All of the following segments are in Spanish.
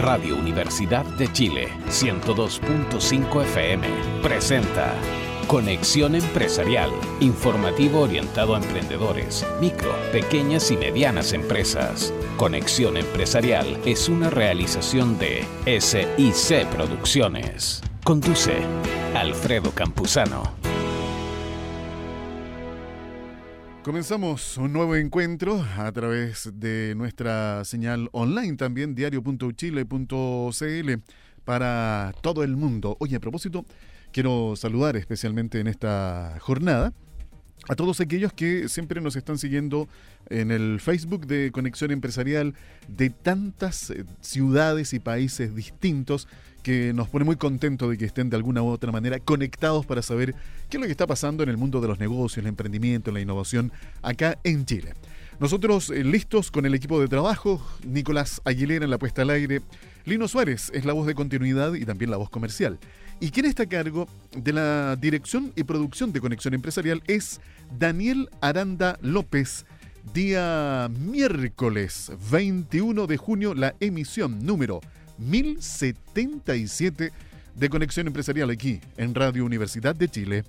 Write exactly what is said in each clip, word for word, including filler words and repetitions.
Radio Universidad de Chile, ciento dos punto cinco F M, presenta Conexión Empresarial, informativo orientado a emprendedores, micro, pequeñas y medianas empresas. Conexión Empresarial es una realización de S I C Producciones. Conduce Alfredo Campuzano. Comenzamos un nuevo encuentro a través de nuestra señal online también, diario punto chile punto c l, para todo el mundo. Oye, a propósito, quiero saludar especialmente en esta jornada a todos aquellos que siempre nos están siguiendo en el Facebook de Conexión Empresarial de tantas eh, ciudades y países distintos, que nos pone muy contentos de que estén de alguna u otra manera conectados para saber qué es lo que está pasando en el mundo de los negocios, el emprendimiento, la innovación acá en Chile. Nosotros eh, listos con el equipo de trabajo, Nicolás Aguilera en la puesta al aire, Lino Suárez es la voz de continuidad y también la voz comercial. Y quien está a cargo de la dirección y producción de Conexión Empresarial es Daniel Aranda López. Día miércoles veintiuno de junio, la emisión número mil setenta y siete de Conexión Empresarial aquí en Radio Universidad de Chile.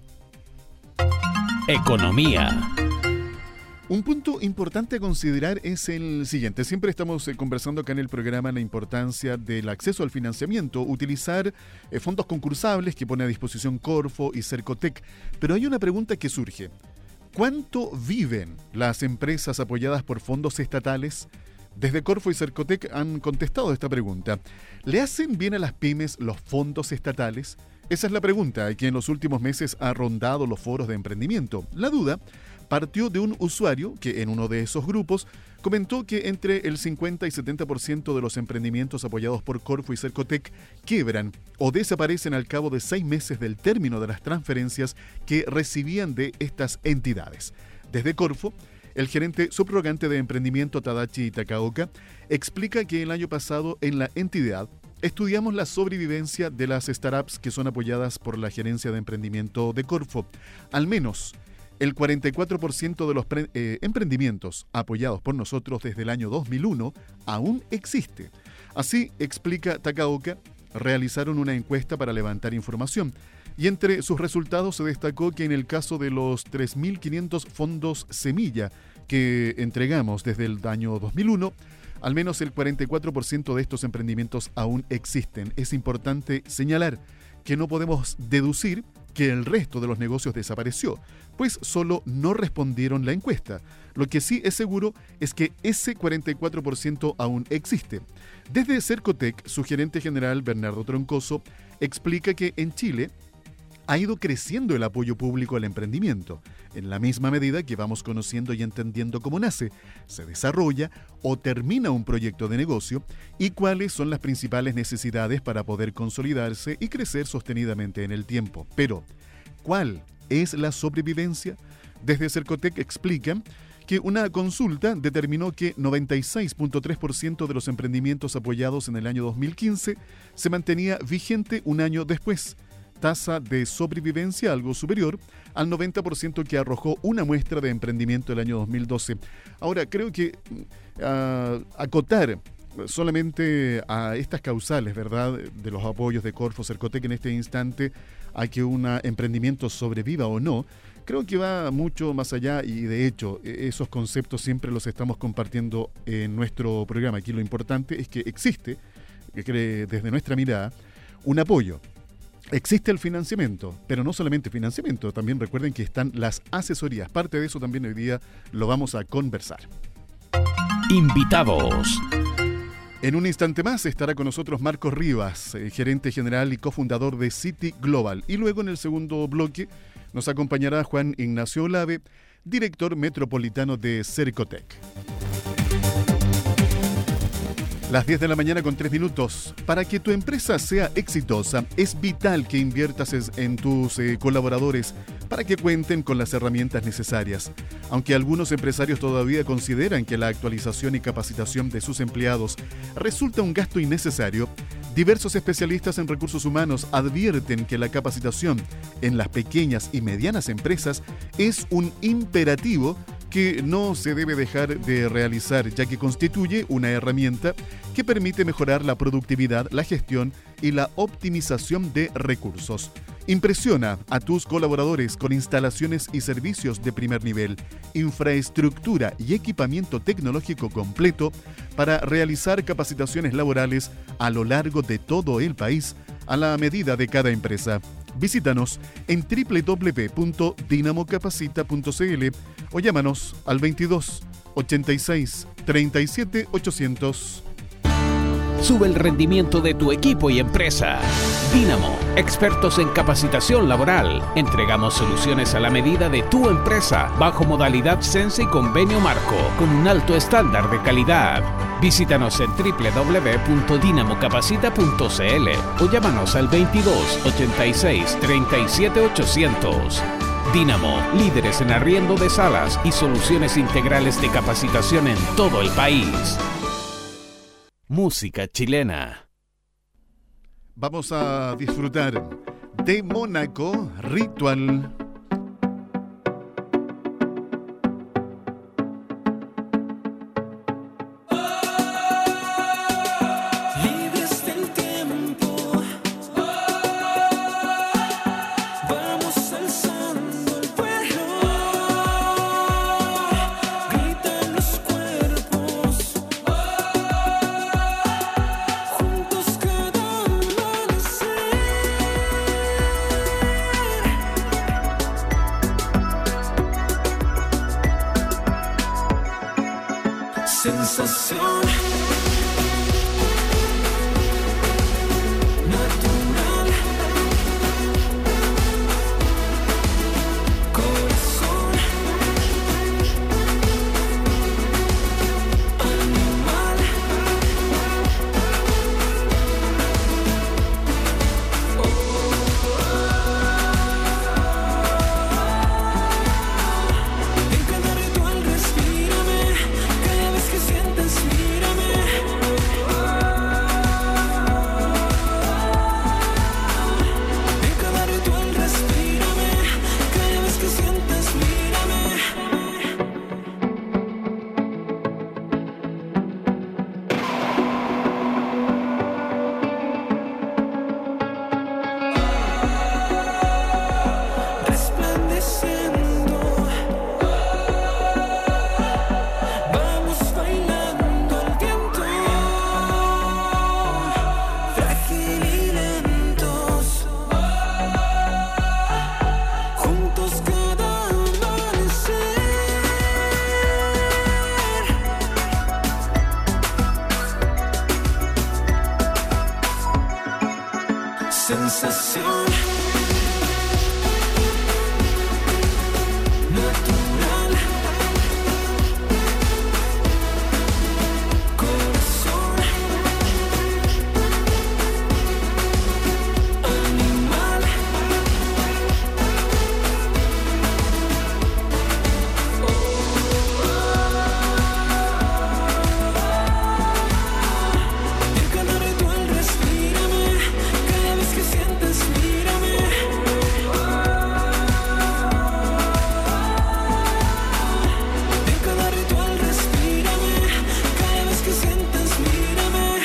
Economía. Un punto importante a considerar es el siguiente. Siempre estamos eh, conversando acá en el programa la importancia del acceso al financiamiento, utilizar eh, fondos concursables que pone a disposición Corfo y Cercotec. Pero hay una pregunta que surge. ¿Cuánto viven las empresas apoyadas por fondos estatales? Desde Corfo y Cercotec han contestado esta pregunta. ¿Le hacen bien a las pymes los fondos estatales? Esa es la pregunta que en los últimos meses ha rondado los foros de emprendimiento. La duda partió de un usuario que en uno de esos grupos comentó que entre el cincuenta y setenta por ciento de los emprendimientos apoyados por Corfo y Cercotec quiebran o desaparecen al cabo de seis meses del término de las transferencias que recibían de estas entidades. Desde Corfo, el gerente subrogante de emprendimiento Tadachi Takaoka explica que el año pasado en la entidad estudiamos la sobrevivencia de las startups que son apoyadas por la gerencia de emprendimiento de Corfo. Al menos el cuarenta y cuatro por ciento de los pre- eh, emprendimientos apoyados por nosotros desde el año dos mil uno aún existe. Así, explica Takaoka, realizaron una encuesta para levantar información y entre sus resultados se destacó que en el caso de los tres mil quinientos fondos semilla que entregamos desde el año dos mil uno, al menos el cuarenta y cuatro por ciento de estos emprendimientos aún existen. Es importante señalar que no podemos deducir que el resto de los negocios desapareció, pues solo no respondieron la encuesta. Lo que sí es seguro es que ese cuarenta y cuatro por ciento aún existe. Desde Cercotec, su gerente general Bernardo Troncoso explica que en Chile ha ido creciendo el apoyo público al emprendimiento, en la misma medida que vamos conociendo y entendiendo cómo nace, se desarrolla o termina un proyecto de negocio y cuáles son las principales necesidades para poder consolidarse y crecer sostenidamente en el tiempo. Pero, ¿cuál es la sobrevivencia? Desde Cercotec explican que una consulta determinó que noventa y seis punto tres por ciento de los emprendimientos apoyados en el año dos mil quince se mantenía vigente un año después, tasa de sobrevivencia algo superior al noventa por ciento que arrojó una muestra de emprendimiento el año dos mil doce. Ahora, creo que uh, acotar solamente a estas causales, ¿verdad?, de los apoyos de Corfo, Cercotec en este instante, a que un emprendimiento sobreviva o no, creo que va mucho más allá y de hecho esos conceptos siempre los estamos compartiendo en nuestro programa. Aquí lo importante es que existe, que desde nuestra mirada, un apoyo. Existe el financiamiento, pero no solamente financiamiento, también recuerden que están las asesorías. Parte de eso también hoy día lo vamos a conversar. Invitados. En un instante más estará con nosotros Marcos Rivas, eh, gerente general y cofundador de City Global. Y luego en el segundo bloque nos acompañará Juan Ignacio Olave, director metropolitano de Cercotec. Las diez de la mañana con tres minutos. Para que tu empresa sea exitosa, es vital que inviertas en tus eh, colaboradores para que cuenten con las herramientas necesarias. Aunque algunos empresarios todavía consideran que la actualización y capacitación de sus empleados resulta un gasto innecesario, diversos especialistas en recursos humanos advierten que la capacitación en las pequeñas y medianas empresas es un imperativo que no se debe dejar de realizar, ya que constituye una herramienta que permite mejorar la productividad, la gestión y la optimización de recursos. Impresiona a tus colaboradores con instalaciones y servicios de primer nivel, infraestructura y equipamiento tecnológico completo para realizar capacitaciones laborales a lo largo de todo el país a la medida de cada empresa. Visítanos en doble u doble u doble u punto dinamo capacita punto c l o llámanos al veintidós, ochenta y seis, treinta y siete, ochocientos. Sube el rendimiento de tu equipo y empresa. Dínamo, expertos en capacitación laboral. Entregamos soluciones a la medida de tu empresa, bajo modalidad Sense y convenio marco, con un alto estándar de calidad. Visítanos en doble u doble u doble u punto dinamo capacita punto c l o llámanos al veintidós, ochenta y seis, treinta y siete, ochocientos. Dínamo, líderes en arriendo de salas y soluciones integrales de capacitación en todo el país. Música chilena. Vamos a disfrutar de Mónaco, Ritual. Sensación natural, corazón animal, oh, en cada ritual respírame. Que sientes, mírame. En cada ritual respírame. Cada vez que sientes, mírame. Resplandeciendo. Sensación natural, corazón animal, oh, en cada ritual respírame. Cada vez que sientes, mírame. En cada ritual respírame. Cada vez que sientes, mírame.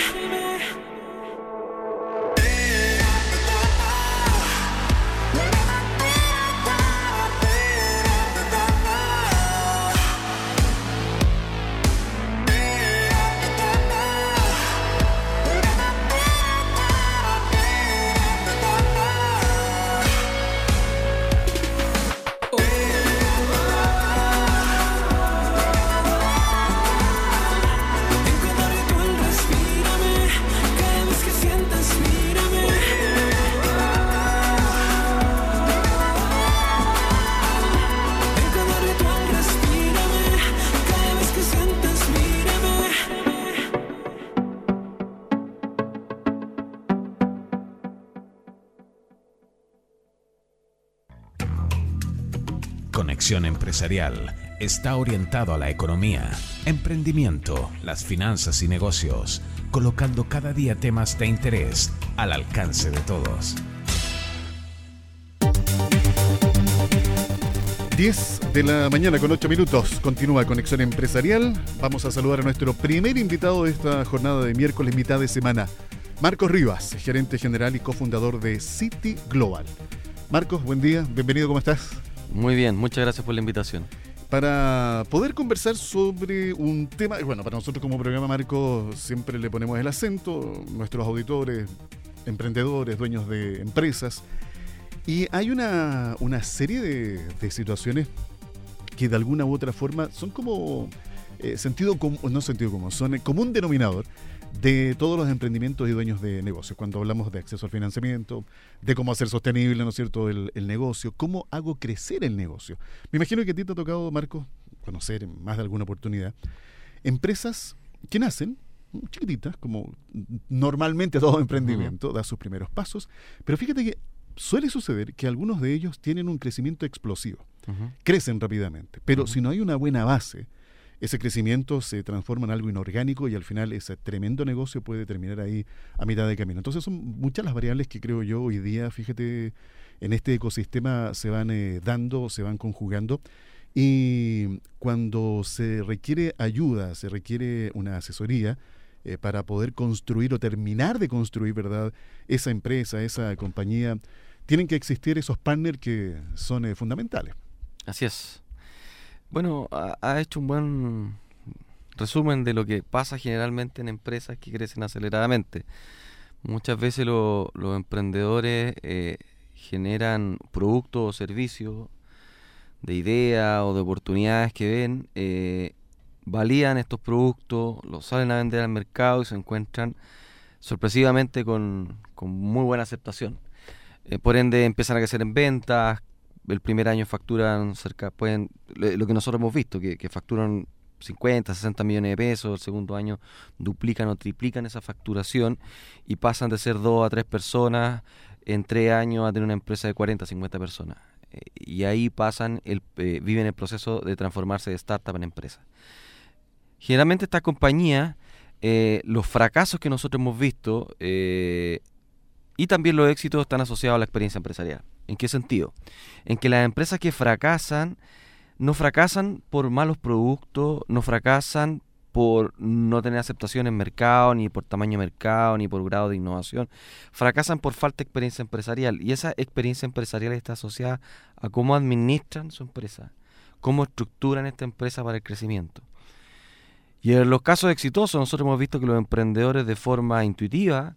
Conexión Empresarial está orientado a la economía, emprendimiento, las finanzas y negocios, colocando cada día temas de interés al alcance de todos. diez de la mañana con ocho minutos. Continúa Conexión Empresarial. Vamos a saludar a nuestro primer invitado de esta jornada de miércoles, mitad de semana. Marcos Rivas, gerente general y cofundador de City Global. Marcos, buen día. Bienvenido, ¿cómo estás? Muy bien, muchas gracias por la invitación. Para poder conversar sobre un tema, bueno, para nosotros como programa, Marcos, siempre le ponemos el acento, nuestros auditores, emprendedores, dueños de empresas. Y hay una, una serie de, de situaciones que de alguna u otra forma son como eh, sentido común, no sentido común, son el común denominador de todos los emprendimientos y dueños de negocios. Cuando hablamos de acceso al financiamiento, de cómo hacer sostenible, ¿no es cierto?, el, el negocio, cómo hago crecer el negocio. Me imagino que a ti te ha tocado, Marcos, conocer en más de alguna oportunidad empresas que nacen chiquititas, como normalmente todo emprendimiento, uh-huh. da sus primeros pasos, pero fíjate que suele suceder que algunos de ellos tienen un crecimiento explosivo, uh-huh. crecen rápidamente, pero uh-huh. si no hay una buena base, ese crecimiento se transforma en algo inorgánico y al final ese tremendo negocio puede terminar ahí a mitad de camino. Entonces son muchas las variables que creo yo hoy día, fíjate, en este ecosistema se van eh, dando, se van conjugando, y cuando se requiere ayuda, se requiere una asesoría, Eh, para poder construir o terminar de construir, ¿verdad?, esa empresa, esa compañía, tienen que existir esos partners que son eh, fundamentales. Así es. Bueno, ha, ha hecho un buen resumen de lo que pasa generalmente en empresas que crecen aceleradamente. Muchas veces lo, los emprendedores eh, generan productos o servicios de ideas o de oportunidades que ven, eh, valían estos productos, los salen a vender al mercado y se encuentran sorpresivamente con, con muy buena aceptación. Eh, por ende empiezan a crecer en ventas, el primer año facturan cerca, pueden, lo que nosotros hemos visto, que, que facturan cincuenta, sesenta millones de pesos, el segundo año duplican o triplican esa facturación y pasan de ser dos a tres personas en tres años a tener una empresa de cuarenta, cincuenta personas. Eh, y ahí pasan, el, eh, viven el proceso de transformarse de startup en empresa. Generalmente esta compañía, eh, los fracasos que nosotros hemos visto eh, y también los éxitos están asociados a la experiencia empresarial. ¿En qué sentido? En que las empresas que fracasan, no fracasan por malos productos, no fracasan por no tener aceptación en mercado, ni por tamaño de mercado, ni por grado de innovación. Fracasan por falta de experiencia empresarial, y esa experiencia empresarial está asociada a cómo administran su empresa, cómo estructuran esta empresa para el crecimiento. Y en los casos exitosos nosotros hemos visto que los emprendedores de forma intuitiva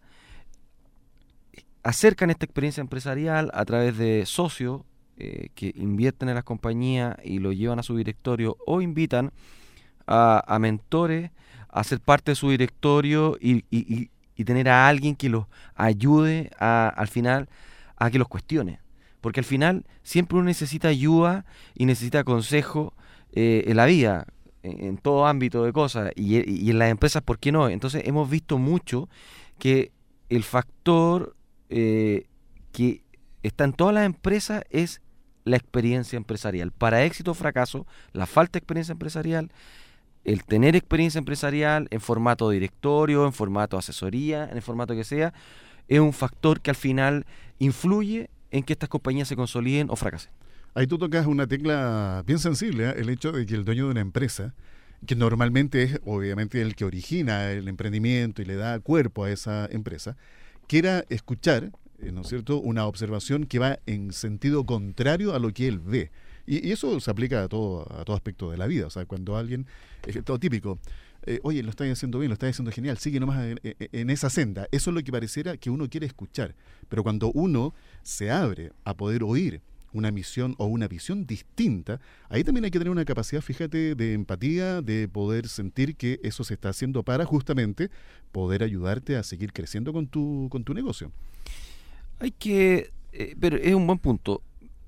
acercan esta experiencia empresarial a través de socios eh, que invierten en las compañías y lo llevan a su directorio, o invitan a, a mentores a ser parte de su directorio y, y, y, y tener a alguien que los ayude a, al final a que los cuestione. Porque al final siempre uno necesita ayuda y necesita consejo eh, en la vida, en todo ámbito de cosas, y, y en las empresas, ¿por qué no? Entonces hemos visto mucho que el factor eh, que está en todas las empresas es la experiencia empresarial. Para éxito o fracaso, la falta de experiencia empresarial, el tener experiencia empresarial en formato directorio, en formato asesoría, en el formato que sea, es un factor que al final influye en que estas compañías se consoliden o fracasen. Ahí tú tocas una tecla bien sensible, ¿eh? El hecho de que el dueño de una empresa, que normalmente es obviamente el que origina el emprendimiento y le da cuerpo a esa empresa, quiera escuchar, eh, ¿no es cierto?, una observación que va en sentido contrario a lo que él ve. Y, y eso se aplica a todo, a todo aspecto de la vida. O sea, cuando alguien, es todo típico, eh, oye, lo estás haciendo bien, lo estás haciendo genial, sigue nomás en, en, en esa senda. Eso es lo que pareciera que uno quiere escuchar. Pero cuando uno se abre a poder oír una misión o una visión distinta, ahí también hay que tener una capacidad, fíjate, de empatía, de poder sentir que eso se está haciendo para justamente poder ayudarte a seguir creciendo con tu, con tu negocio. Hay que, eh, pero es un buen punto.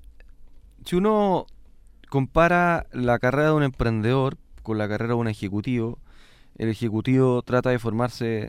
Si uno compara la carrera de un emprendedor con la carrera de un ejecutivo, el ejecutivo trata de formarse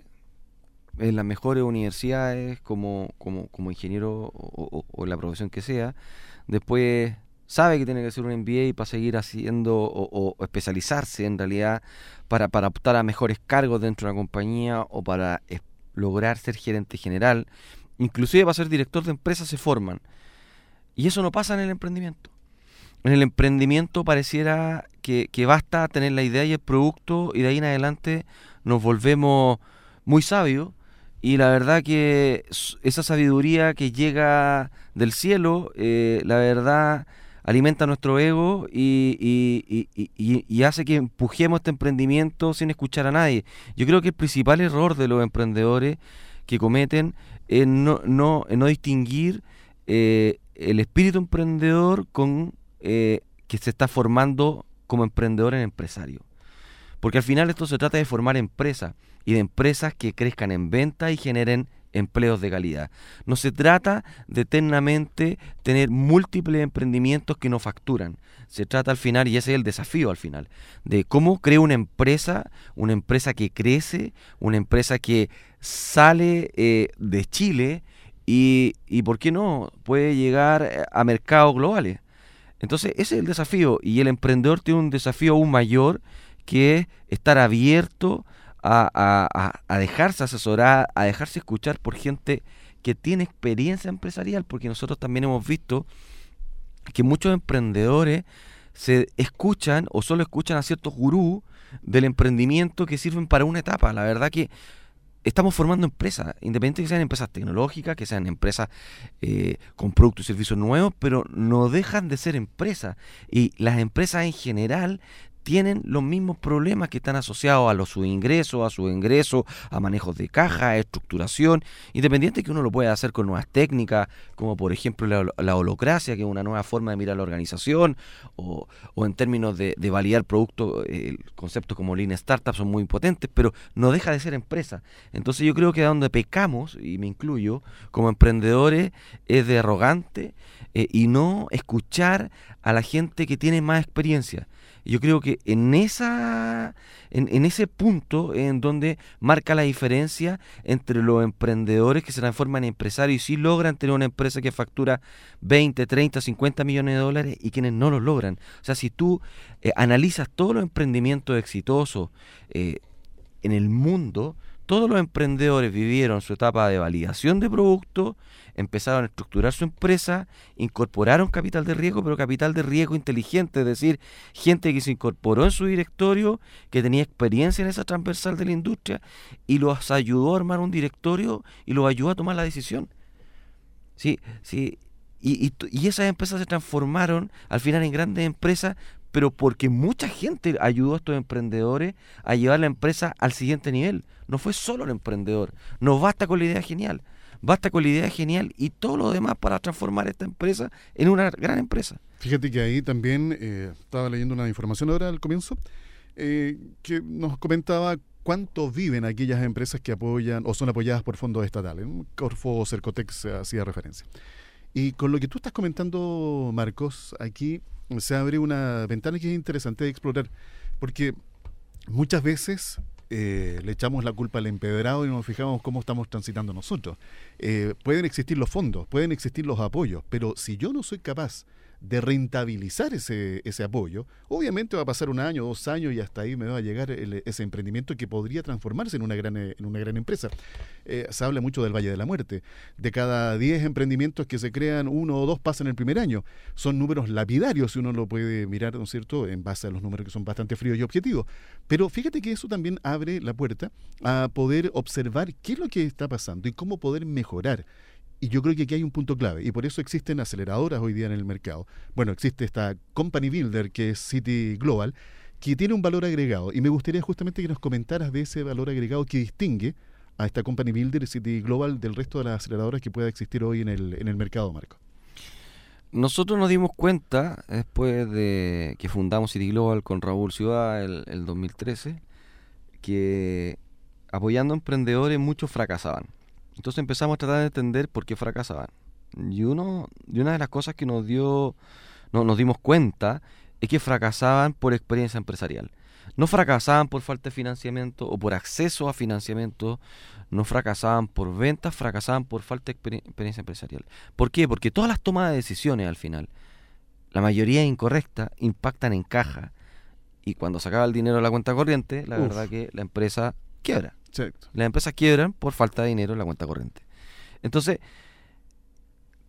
en las mejores universidades como, como, como ingeniero o, o, o en la profesión que sea. Después sabe que tiene que hacer un M B A para seguir haciendo o, o especializarse en realidad para, para optar a mejores cargos dentro de una compañía o para es, lograr ser gerente general. Inclusive para ser director de empresas se forman. Y eso no pasa en el emprendimiento. en el emprendimiento pareciera que, que basta tener la idea y el producto y de ahí en adelante nos volvemos muy sabios y la verdad que s- esa sabiduría que llega del cielo, eh, la verdad alimenta nuestro ego y, y- y- y- y- y hace que empujemos este emprendimiento sin escuchar a nadie. Yo creo que el principal error de los emprendedores que cometen es no, no, es no distinguir eh, el espíritu emprendedor con eh, que se está formando como emprendedor en empresario. Porque al final esto se trata de formar empresas y de empresas que crezcan en venta y generen empleos de calidad. No se trata de eternamente tener múltiples emprendimientos que no facturan. Se trata al final, y ese es el desafío al final, de cómo creo una empresa, una empresa que crece, una empresa que sale eh, de Chile y, y, ¿por qué no?, puede llegar eh, a mercados globales. Entonces, ese es el desafío y el emprendedor tiene un desafío aún mayor que es estar abierto a, a- a- a dejarse asesorar, a dejarse escuchar por gente que tiene experiencia empresarial, porque nosotros también hemos visto que muchos emprendedores se escuchan o solo escuchan a ciertos gurús del emprendimiento que sirven para una etapa. La verdad que estamos formando empresas, independientemente que sean empresas tecnológicas, que sean empresas eh, con productos y servicios nuevos, pero no dejan de ser empresas. Y las empresas en general tienen los mismos problemas que están asociados a los sus ingresos, a sus ingresos, a manejos de caja, a estructuración, independiente que uno lo pueda hacer con nuevas técnicas, como por ejemplo la, la holocracia, que es una nueva forma de mirar la organización, o, o en términos de, de validar productos, eh, conceptos como Lean Startup son muy potentes, pero no deja de ser empresa. Entonces yo creo que donde pecamos, y me incluyo, como emprendedores, es de arrogante eh, y no escuchar a la gente que tiene más experiencia. Yo creo que en esa en, en ese punto en donde marca la diferencia entre los emprendedores que se transforman en empresarios y sí logran tener una empresa que factura veinte, treinta, cincuenta millones de dólares y quienes no lo logran. O sea, si tú eh, analizas todos los emprendimientos exitosos eh, en el mundo, todos los emprendedores vivieron su etapa de validación de producto, empezaron a estructurar su empresa, incorporaron capital de riesgo, pero capital de riesgo inteligente, es decir, gente que se incorporó en su directorio, que tenía experiencia en esa transversal de la industria y los ayudó a armar un directorio y los ayudó a tomar la decisión. Sí, sí. Y, y, t- y esas empresas se transformaron al final en grandes empresas, pero porque mucha gente ayudó a estos emprendedores a llevar la empresa al siguiente nivel. No fue solo el emprendedor. No basta con la idea genial. Basta con la idea genial y todo lo demás para transformar esta empresa en una gran empresa. Fíjate que ahí también eh, estaba leyendo una información ahora al comienzo eh, que nos comentaba cuánto viven aquellas empresas que apoyan o son apoyadas por fondos estatales. ¿no? Corfo o Cercotex hacía referencia. Y con lo que tú estás comentando, Marcos, aquí se abre una ventana que es interesante de explorar, porque muchas veces eh, le echamos la culpa al empedrado y no nos fijamos cómo estamos transitando nosotros. Eh, pueden existir los fondos, pueden existir los apoyos, pero si yo no soy capaz de rentabilizar ese, ese apoyo, obviamente va a pasar un año, dos años y hasta ahí me va a llegar el- ese emprendimiento que podría transformarse en una gran, eh, en una gran empresa. Eh, se habla mucho del Valle de la Muerte. De cada diez emprendimientos que se crean, uno o dos pasan el primer año. Son números lapidarios si uno lo puede mirar, ¿no es cierto?, en base a los números que son bastante fríos y objetivos. Pero fíjate que eso también abre la puerta a poder observar qué es lo que está pasando y cómo poder mejorar. Y yo creo que aquí hay un punto clave, y por eso existen aceleradoras hoy día en el mercado. Bueno, existe esta Company Builder, que es City Global, que tiene un valor agregado, y me gustaría justamente que nos comentaras de ese valor agregado que distingue a esta Company Builder City Global del resto de las aceleradoras que pueda existir hoy en el, en el mercado, Marco. Nosotros nos dimos cuenta, después de que fundamos City Global con Raúl Ciudad el, el dos mil trece, que apoyando emprendedores muchos fracasaban. Entonces empezamos a tratar de entender por qué fracasaban. Y, uno, y una de las cosas que nos dio, no, nos dimos cuenta es que fracasaban por experiencia empresarial. No fracasaban por falta de financiamiento o por acceso a financiamiento, no fracasaban por ventas, fracasaban por falta de exper- experiencia empresarial. ¿Por qué? Porque todas las tomas de decisiones al final, la mayoría incorrecta, impactan en caja. Y cuando se acaba el dinero de la cuenta corriente, la Uf. verdad que la empresa quiebra. Exacto. Las empresas quiebran por falta de dinero en la cuenta corriente. Entonces,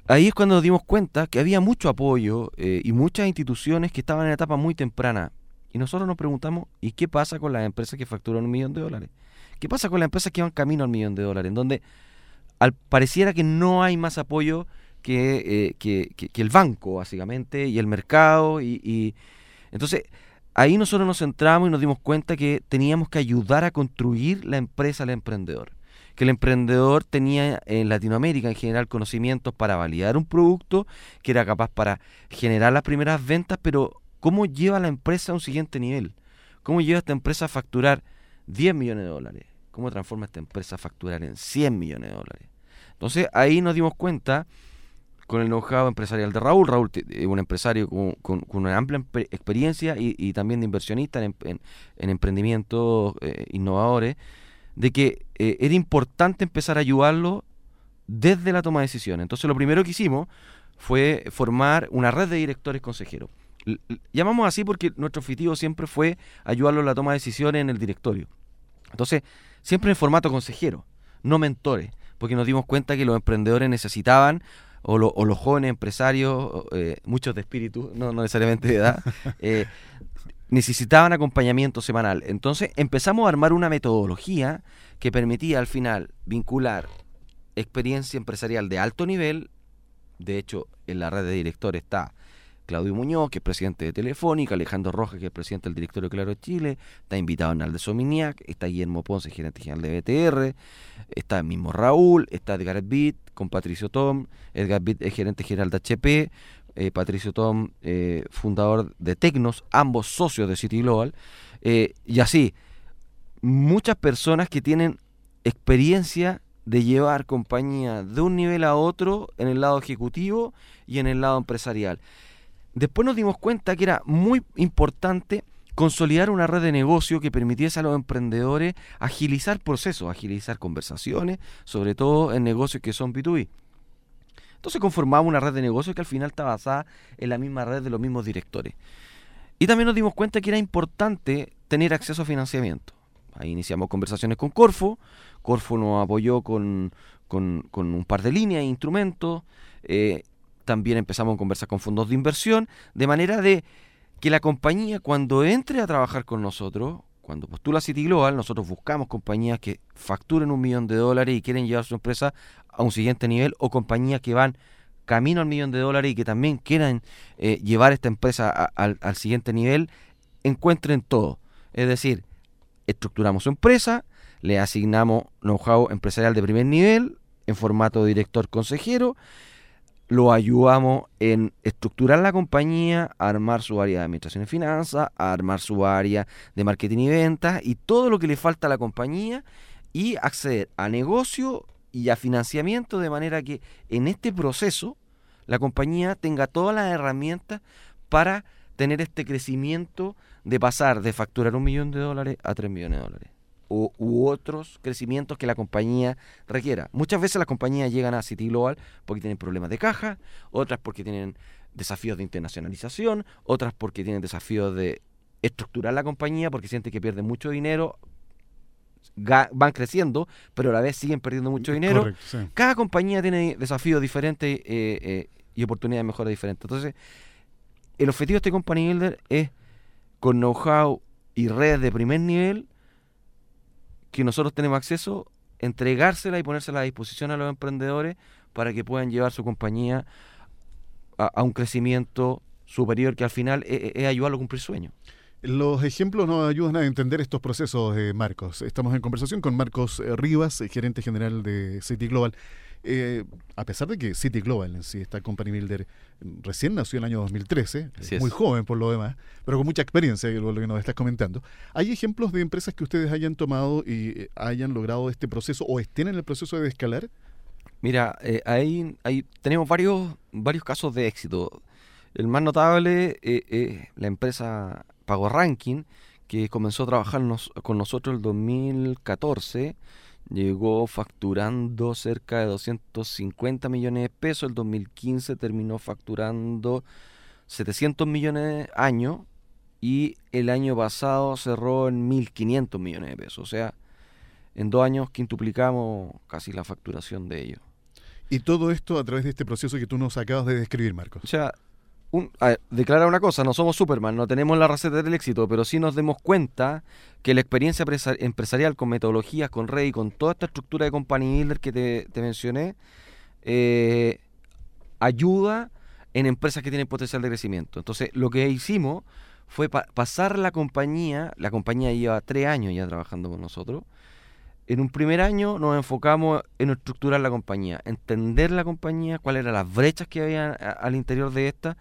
ahí es cuando nos dimos cuenta que había mucho apoyo eh, y muchas instituciones que estaban en etapa muy temprana. Y nosotros nos preguntamos, ¿y qué pasa con las empresas que facturan un millón de dólares? ¿Qué pasa con las empresas que van camino al millón de dólares? En donde al pareciera que no hay más apoyo que, eh, que, que, que el banco, básicamente, y el mercado. Y, y entonces, ahí nosotros nos centramos y nos dimos cuenta que teníamos que ayudar a construir la empresa al emprendedor. Que el emprendedor tenía en Latinoamérica en general conocimientos para validar un producto, que era capaz para generar las primeras ventas, pero ¿cómo lleva la empresa a un siguiente nivel? ¿Cómo lleva esta empresa a facturar diez millones de dólares? ¿Cómo transforma esta empresa a facturar en cien millones de dólares? Entonces ahí nos dimos cuenta, con el know-how empresarial de Raúl, Raúl es un empresario con, con, con una amplia experiencia y, y también de inversionista en, en, en emprendimientos eh, innovadores, de que eh, era importante empezar a ayudarlo desde la toma de decisiones. Entonces lo primero que hicimos fue formar una red de directores consejeros. L- llamamos así porque nuestro objetivo siempre fue ayudarlo en la toma de decisiones en el directorio. Entonces, siempre en formato consejero, no mentores, porque nos dimos cuenta que los emprendedores necesitaban, o, lo, o los jóvenes empresarios, eh, muchos de espíritu, no, no necesariamente de edad, eh, necesitaban acompañamiento semanal. Entonces empezamos a armar una metodología que permitía al final vincular experiencia empresarial de alto nivel. De hecho, en la red de directores está Claudio Muñoz, que es presidente de Telefónica, Alejandro Rojas, que es presidente del directorio de Claro Chile, está invitado Naldo Sominiac, está Guillermo Ponce, gerente general de B T R, está el mismo Raúl, está Edgar Bitt con Patricio Tom. Edgar Bitt es gerente general de H P, eh, Patricio Tom, eh, fundador de Tecnos, ambos socios de City Global, eh, y así, muchas personas que tienen experiencia de llevar compañía de un nivel a otro en el lado ejecutivo y en el lado empresarial. Después nos dimos cuenta que era muy importante consolidar una red de negocio que permitiese a los emprendedores agilizar procesos, agilizar conversaciones, sobre todo en negocios que son B dos B. Entonces conformamos una red de negocios que al final está basada en la misma red de los mismos directores. Y también nos dimos cuenta que era importante tener acceso a financiamiento. Ahí iniciamos conversaciones con Corfo. Corfo nos apoyó con, con, con un par de líneas e instrumentos. Eh, también empezamos a conversar con fondos de inversión, de manera de que la compañía, cuando entre a trabajar con nosotros, cuando postula City Global, nosotros buscamos compañías que facturen un millón de dólares y quieren llevar su empresa a un siguiente nivel, o compañías que van camino al millón de dólares y que también quieran eh, llevar esta empresa a, a, al siguiente nivel, encuentren todo. Es decir, estructuramos su empresa, le asignamos know-how empresarial de primer nivel en formato de director consejero, lo ayudamos en estructurar la compañía, a armar su área de administración y finanzas, a armar su área de marketing y ventas y todo lo que le falta a la compañía, y acceder a negocio y a financiamiento, de manera que en este proceso la compañía tenga todas las herramientas para tener este crecimiento de pasar de facturar un millón de dólares a tres millones de dólares. U, u otros crecimientos que la compañía requiera. Muchas veces las compañías llegan a City Global porque tienen problemas de caja, otras porque tienen desafíos de internacionalización, otras porque tienen desafíos de estructurar la compañía porque sienten que pierden mucho dinero, ga, van creciendo, pero a la vez siguen perdiendo mucho dinero. Correcto, sí. Cada compañía tiene desafíos diferentes eh, eh, y oportunidades de mejora diferentes. Entonces, el objetivo de este Company Builder es, con know-how y redes de primer nivel, que nosotros tenemos acceso, entregársela y ponérsela a disposición a los emprendedores para que puedan llevar su compañía a, a un crecimiento superior, que al final es, es ayudarlo a cumplir sueños. Los ejemplos nos ayudan a entender estos procesos, eh, Marcos. Estamos en conversación con Marcos eh, Rivas, eh, gerente general de City Global. Eh, a pesar de que City Global en sí, esta Company Builder, recién nació en el año dos mil trece, Así muy es. joven por lo demás, pero con mucha experiencia, lo que nos estás comentando. ¿Hay ejemplos de empresas que ustedes hayan tomado y eh, hayan logrado este proceso o estén en el proceso de escalar? Mira, eh, ahí, ahí tenemos varios, varios casos de éxito. El más notable es eh, eh, la empresa Pago Ranking, que comenzó a trabajar nos, con nosotros el dos mil catorce. Llegó facturando cerca de doscientos cincuenta millones de pesos. El dos mil quince terminó facturando setecientos millones año, y el año pasado cerró en mil quinientos millones de pesos. O sea, en dos años quintuplicamos casi la facturación de ellos. Y todo esto a través de este proceso que tú nos acabas de describir, Marcos. O sea, un, a ver, declarar una cosa, no somos Superman, no tenemos la receta del éxito, pero sí nos demos cuenta que la experiencia empresa- empresarial con metodologías, con red y con toda esta estructura de company builder que te, te mencioné, eh, ayuda en empresas que tienen potencial de crecimiento. Entonces, lo que hicimos fue pa- pasar la compañía, la compañía lleva tres años ya trabajando con nosotros. En un primer año nos enfocamos en estructurar la compañía, entender la compañía, cuáles eran las brechas que había a- al interior de esta,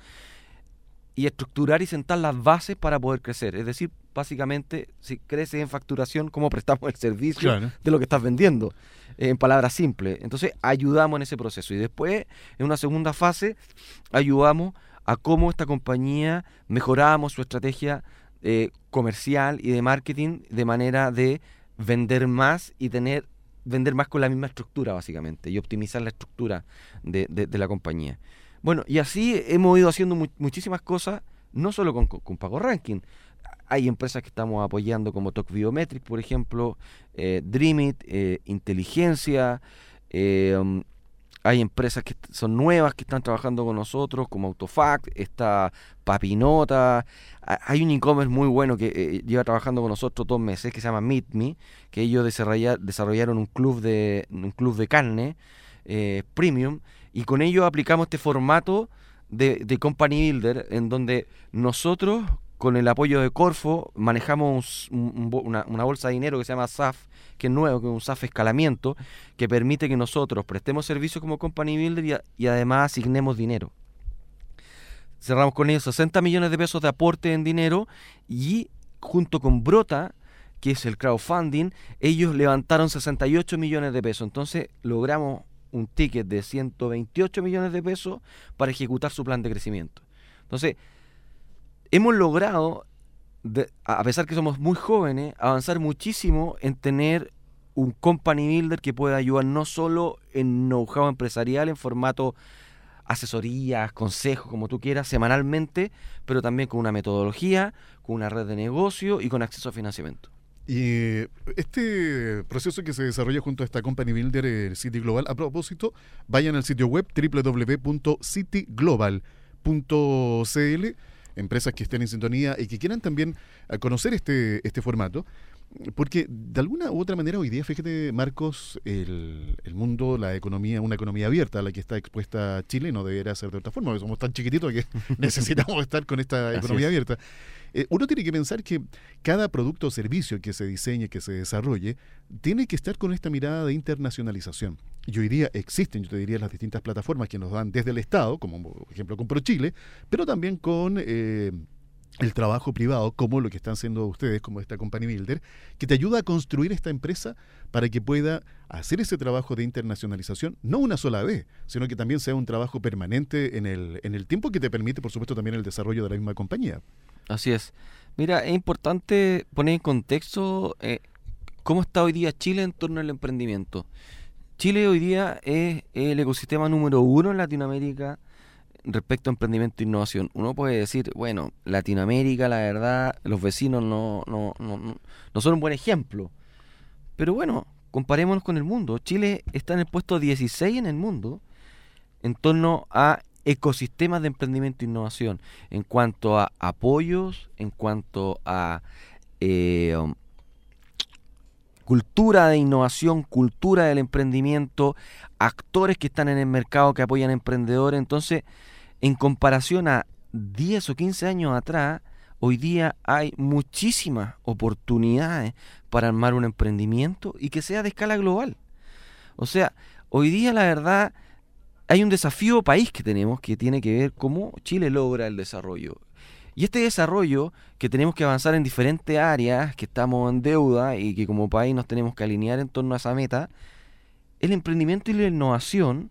y estructurar y sentar las bases para poder crecer. Es decir, básicamente, si creces en facturación, ¿cómo prestamos el servicio Claro. de lo que estás vendiendo? Eh, en palabras simples. Entonces, ayudamos en ese proceso. Y después, en una segunda fase, ayudamos a cómo esta compañía mejorábamos su estrategia eh, comercial y de marketing de manera de vender más y tener vender más con la misma estructura, básicamente, y optimizar la estructura de, de, de la compañía. Bueno, y así hemos ido haciendo mu- muchísimas cosas, no solo con, con, con Pago Ranking. Hay empresas que estamos apoyando como Talk Biometric, por ejemplo, eh, Dreamit, eh, Inteligencia. eh, um, hay empresas que est- son nuevas que están trabajando con nosotros, como Autofact, está Papinota. Ha- Hay un e-commerce muy bueno que eh, lleva trabajando con nosotros dos meses, que se llama Meet Me, que ellos desarrolla- desarrollaron un club de, un club de carne eh, premium, y con ellos aplicamos este formato de, de Company Builder, en donde nosotros, con el apoyo de Corfo, manejamos un- un bo- una, una bolsa de dinero que se llama S A F, que es nuevo, que es un S A F escalamiento, que permite que nosotros prestemos servicios como Company Builder y, a- y además asignemos dinero. Cerramos con ellos sesenta millones de pesos de aporte en dinero, y junto con Brota, que es el crowdfunding, ellos levantaron sesenta y ocho millones de pesos. Entonces logramos un ticket de ciento veintiocho millones de pesos para ejecutar su plan de crecimiento. Entonces, hemos logrado, de- a pesar que somos muy jóvenes, avanzar muchísimo en tener un company builder que pueda ayudar no solo en know-how empresarial, en formato asesorías, consejos, como tú quieras, semanalmente, pero también con una metodología, con una red de negocio y con acceso a financiamiento. Y este proceso que se desarrolla junto a esta Company Builder, eh, City Global, a propósito, vayan al sitio web doble u doble u doble u punto city global punto c l, empresas que estén en sintonía y que quieran también eh, conocer este, este formato, porque de alguna u otra manera hoy día, fíjate, Marcos, el, el mundo, la economía, una economía abierta a la que está expuesta Chile, no debería ser de otra forma, porque somos tan chiquititos que necesitamos estar con esta Así economía es. abierta. Eh, uno tiene que pensar que cada producto o servicio que se diseñe, que se desarrolle, tiene que estar con esta mirada de internacionalización. Y hoy día existen, yo te diría, las distintas plataformas que nos dan desde el Estado, como por ejemplo con ProChile, pero también con eh, el trabajo privado, como lo que están haciendo ustedes, como esta Company Builder, que te ayuda a construir esta empresa para que pueda hacer ese trabajo de internacionalización, no una sola vez, sino que también sea un trabajo permanente en el, en el tiempo, que te permite, por supuesto, también el desarrollo de la misma compañía. Así es. Mira, es importante poner en contexto eh, cómo está hoy día Chile en torno al emprendimiento. Chile hoy día es el ecosistema número uno en Latinoamérica respecto a emprendimiento e innovación. Uno puede decir, bueno, Latinoamérica, la verdad, los vecinos no, no, no, no, no son un buen ejemplo. Pero bueno, comparémonos con el mundo. Chile está en el puesto dieciséis en el mundo en torno a ecosistemas de emprendimiento e innovación, en cuanto a apoyos, en cuanto a eh, um, cultura de innovación, cultura del emprendimiento, actores que están en el mercado que apoyan a emprendedores. Entonces, en comparación a diez o quince años atrás, hoy día hay muchísimas oportunidades para armar un emprendimiento y que sea de escala global. O sea, hoy día la verdad hay un desafío país que tenemos que tiene que ver cómo Chile logra el desarrollo. Y este desarrollo que tenemos que avanzar en diferentes áreas, que estamos en deuda y que como país nos tenemos que alinear en torno a esa meta, el emprendimiento y la innovación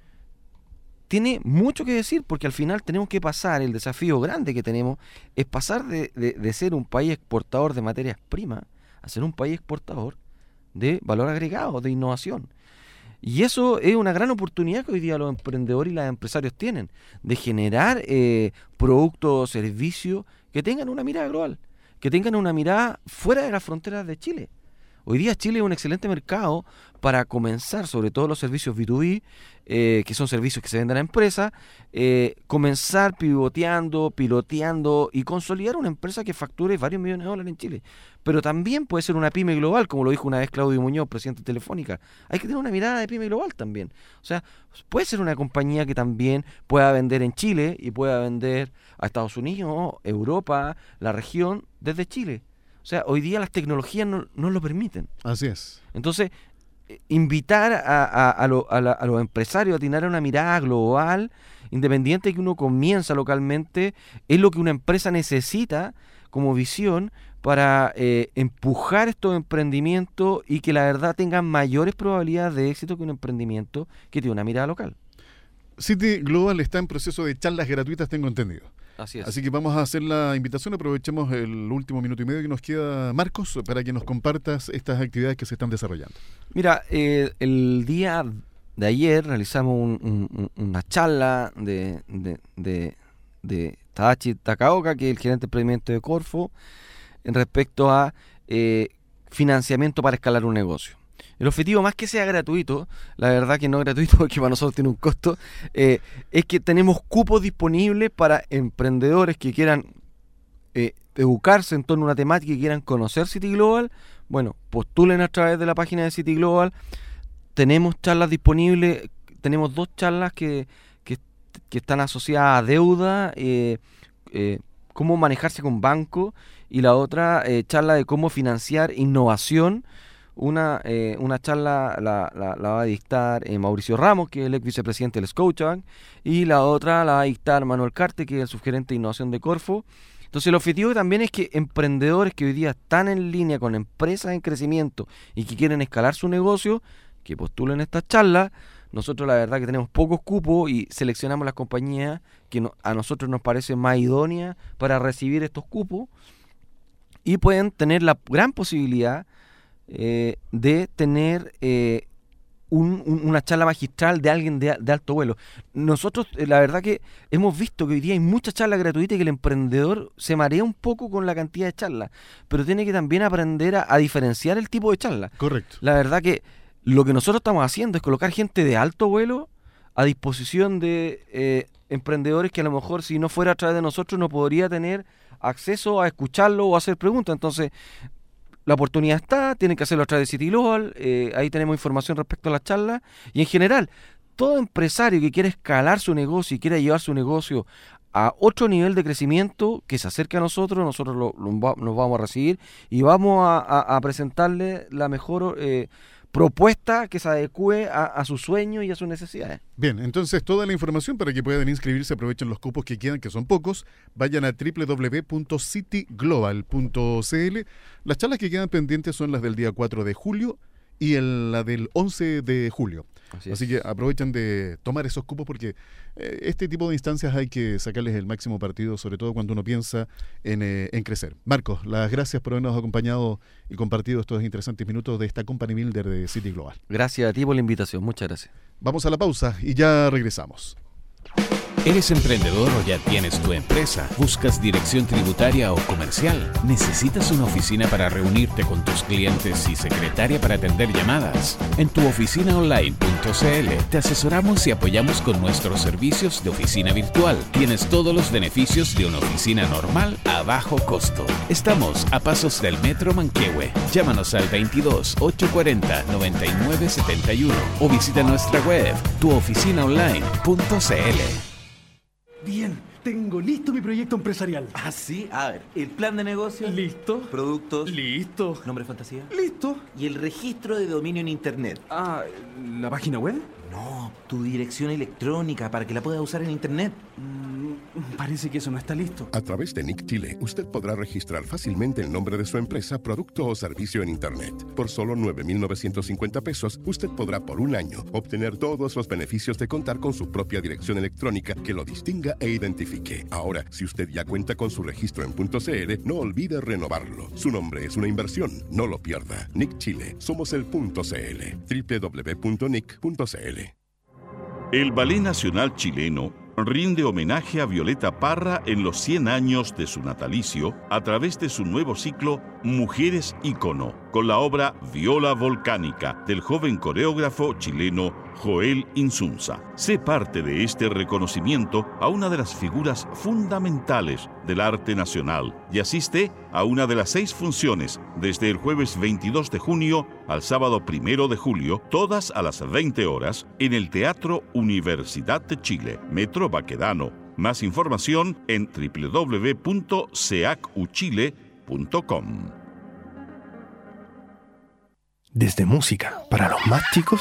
tiene mucho que decir, porque al final tenemos que pasar, el desafío grande que tenemos es pasar de, de, de ser un país exportador de materias primas a ser un país exportador de valor agregado, de innovación. Y eso es una gran oportunidad que hoy día los emprendedores y los empresarios tienen, de generar eh, productos o servicios que tengan una mirada global, que tengan una mirada fuera de las fronteras de Chile. Hoy día Chile es un excelente mercado para comenzar, sobre todo los servicios B dos B, eh, que son servicios que se venden a empresas, eh, comenzar pivoteando, piloteando y consolidar una empresa que facture varios millones de dólares en Chile. Pero también puede ser una pyme global, como lo dijo una vez Claudio Muñoz, presidente de Telefónica. Hay que tener una mirada de pyme global también. O sea, puede ser una compañía que también pueda vender en Chile y pueda vender a Estados Unidos, Europa, la región, desde Chile. O sea, hoy día las tecnologías no, no lo permiten. Así es. Entonces, eh, invitar a, a, a, lo, a, la, a los empresarios a tener una mirada global, independiente de que uno comienza localmente, es lo que una empresa necesita como visión para eh, empujar estos emprendimientos y que la verdad tengan mayores probabilidades de éxito que un emprendimiento que tiene una mirada local. City Global está en proceso de charlas gratuitas, tengo entendido. Así es. Así que vamos a hacer la invitación, aprovechemos el último minuto y medio que nos queda, Marcos, para que nos compartas estas actividades que se están desarrollando. Mira, eh, el día de ayer realizamos un, un, una charla de, de, de, de Tadashi Takaoka, que es el gerente de emprendimiento de Corfo, en respecto a eh, financiamiento para escalar un negocio. El objetivo, más que sea gratuito, la verdad que no es gratuito porque para nosotros tiene un costo, eh, es que tenemos cupos disponibles para emprendedores que quieran eh, educarse en torno a una temática y quieran conocer City Global. Bueno, postulen a través de la página de City Global. Tenemos charlas disponibles, tenemos dos charlas que, que, que están asociadas a deuda, eh, eh, cómo manejarse con banco, y la otra eh, charla de cómo financiar innovación. Una, eh, una charla la, la, la va a dictar eh, Mauricio Ramos, que es el ex vicepresidente del Scotiabank, y la otra la va a dictar Manuel Carte, que es el subgerente de innovación de Corfo. Entonces el objetivo también es que emprendedores que hoy día están en línea con empresas en crecimiento y que quieren escalar su negocio, que postulen estas charlas. Nosotros la verdad que tenemos pocos cupos y seleccionamos las compañías que no, a nosotros nos parecen más idóneas para recibir estos cupos, y pueden tener la gran posibilidad Eh, de tener eh, un, un, una charla magistral de alguien de, de alto vuelo. Nosotros, eh, la verdad que hemos visto que hoy día hay muchas charlas gratuitas y que el emprendedor se marea un poco con la cantidad de charlas, pero tiene que también aprender a, a diferenciar el tipo de charla. Correcto. La verdad que lo que nosotros estamos haciendo es colocar gente de alto vuelo a disposición de eh, emprendedores que a lo mejor, si no fuera a través de nosotros, no podría tener acceso a escucharlo o a hacer preguntas. Entonces, la oportunidad está, tienen que hacerlo a través de City Global, eh, ahí tenemos información respecto a las charlas, y en general, todo empresario que quiera escalar su negocio y quiera llevar su negocio a otro nivel de crecimiento, que se acerque a nosotros, nosotros lo, lo, nos vamos a recibir y vamos a, a, a presentarle la mejor eh, propuesta que se adecue a, a sus sueños y a sus necesidades. Bien, entonces toda la información para que puedan inscribirse, aprovechen los cupos que quedan, que son pocos, vayan a doble u doble u doble u punto city global punto c l. Las charlas que quedan pendientes son las del día cuatro de julio y el, la del once de julio. Así, Así que aprovechen de tomar esos cupos porque eh, este tipo de instancias hay que sacarles el máximo partido, sobre todo cuando uno piensa en, eh, en crecer. Marcos, las gracias por habernos acompañado y compartido estos interesantes minutos de esta Company Builder de City Global. Gracias a ti por la invitación, muchas gracias. Vamos a la pausa y ya regresamos. ¿Eres emprendedor o ya tienes tu empresa? ¿Buscas dirección tributaria o comercial? ¿Necesitas una oficina para reunirte con tus clientes y secretaria para atender llamadas? En tu oficina online punto c l te asesoramos y apoyamos con nuestros servicios de oficina virtual. Tienes todos los beneficios de una oficina normal a bajo costo. Estamos a pasos del Metro Manquehue. Llámanos al veintidós, ochocientos cuarenta, noventa y nueve setenta y uno o visita nuestra web tu oficina online punto c l. Bien, tengo listo mi proyecto empresarial. Ah, sí. A ver, el plan de negocio. Listo. Productos. Listo. Nombre fantasía. Listo. Y el registro de dominio en internet. Ah, ¿la página web? No, tu dirección electrónica para que la puedas usar en internet. Mm, parece que eso no está listo. A través de Nick Chile, usted podrá registrar fácilmente el nombre de su empresa, producto o servicio en internet. Por solo nueve mil novecientos cincuenta pesos, usted podrá por un año obtener todos los beneficios de contar con su propia dirección electrónica que lo distinga e identifique. Ahora, si usted ya cuenta con su registro en .cl, no olvide renovarlo. Su nombre es una inversión, no lo pierda. Nick Chile, somos el .cl. doble u doble u doble u punto nick punto c l. El Ballet Nacional Chileno rinde homenaje a Violeta Parra en los cien años de su natalicio a través de su nuevo ciclo Mujeres Ícono, con la obra Viola Volcánica del joven coreógrafo chileno Joel Insunza. Sé parte de este reconocimiento a una de las figuras fundamentales del arte nacional y asiste a una de las seis funciones desde el jueves veintidós de junio al sábado primero de julio, todas a las veinte horas, en el Teatro Universidad de Chile, Metro Baquedano. Más información en doble u doble u doble u punto seac u chile punto com. Desde música para los más chicos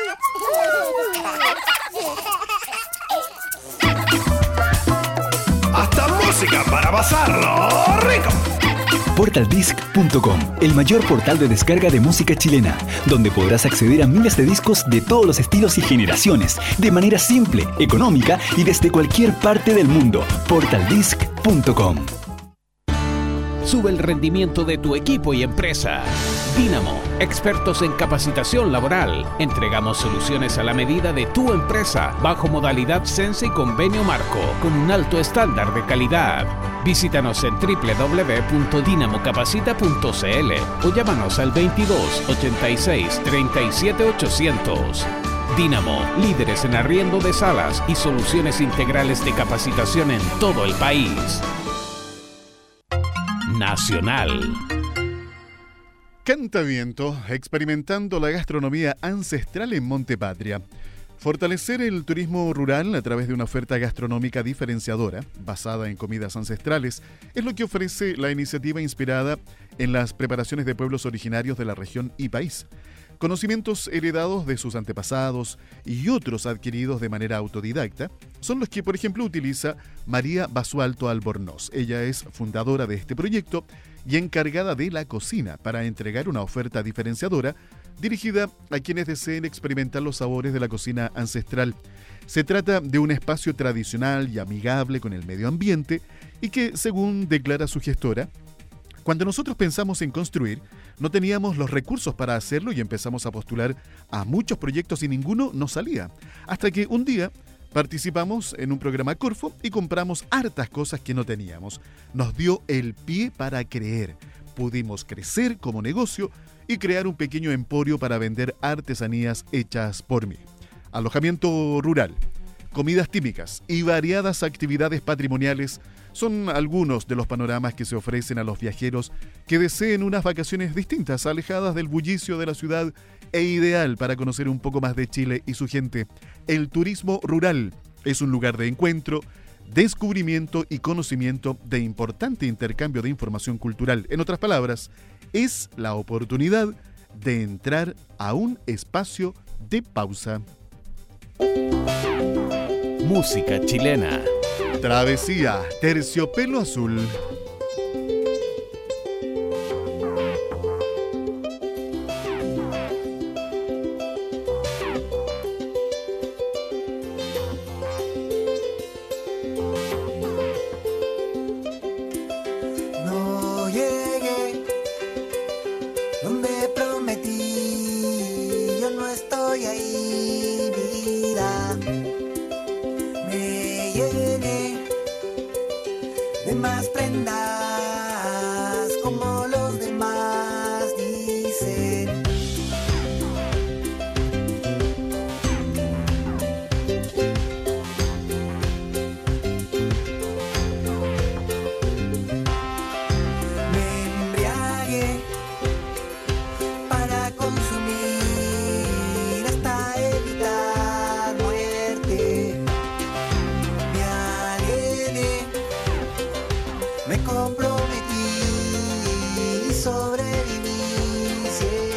hasta música para pasarlo rico. Portal Disc punto com, el mayor portal de descarga de música chilena, donde podrás acceder a miles de discos de todos los estilos y generaciones, de manera simple, económica y desde cualquier parte del mundo. Portal Disc punto com. Sube el rendimiento de tu equipo y empresa. Dynamo, expertos en capacitación laboral. Entregamos soluciones a la medida de tu empresa, bajo modalidad Sense y convenio marco, con un alto estándar de calidad. Visítanos en doble u doble u doble u punto dynamo capacita punto c l o llámanos al veintidós, ochenta y seis, treinta y siete ochocientos. Dynamo, líderes en arriendo de salas y soluciones integrales de capacitación en todo el país. Nacional. Cantaviento, experimentando la gastronomía ancestral en Monte Patria. Fortalecer el turismo rural a través de una oferta gastronómica diferenciadora, basada en comidas ancestrales, es lo que ofrece la iniciativa inspirada en las preparaciones de pueblos originarios de la región y país. Conocimientos heredados de sus antepasados y otros adquiridos de manera autodidacta son los que, por ejemplo, utiliza María Basualto Albornoz. Ella es fundadora de este proyecto y encargada de la cocina para entregar una oferta diferenciadora dirigida a quienes deseen experimentar los sabores de la cocina ancestral. Se trata de un espacio tradicional y amigable con el medio ambiente y que, según declara su gestora, cuando nosotros pensamos en construir, no teníamos los recursos para hacerlo y empezamos a postular a muchos proyectos y ninguno nos salía. Hasta que un día participamos en un programa Corfo y compramos hartas cosas que no teníamos. Nos dio el pie para creer. Pudimos crecer como negocio y crear un pequeño emporio para vender artesanías hechas por mí. Alojamiento rural, comidas típicas y variadas actividades patrimoniales son algunos de los panoramas que se ofrecen a los viajeros que deseen unas vacaciones distintas, alejadas del bullicio de la ciudad e ideal para conocer un poco más de Chile y su gente. El turismo rural es un lugar de encuentro, descubrimiento y conocimiento de importante intercambio de información cultural. En otras palabras, es la oportunidad de entrar a un espacio de pausa. Música chilena. Travesía, Terciopelo Azul. No llegué donde prometí, yo no estoy ahí, vida. Me llené de más prendas como los demás dicen. Me embriagué para consumir hasta evitar muerte. Me aliené, me comprometí y sobreviví. Sí.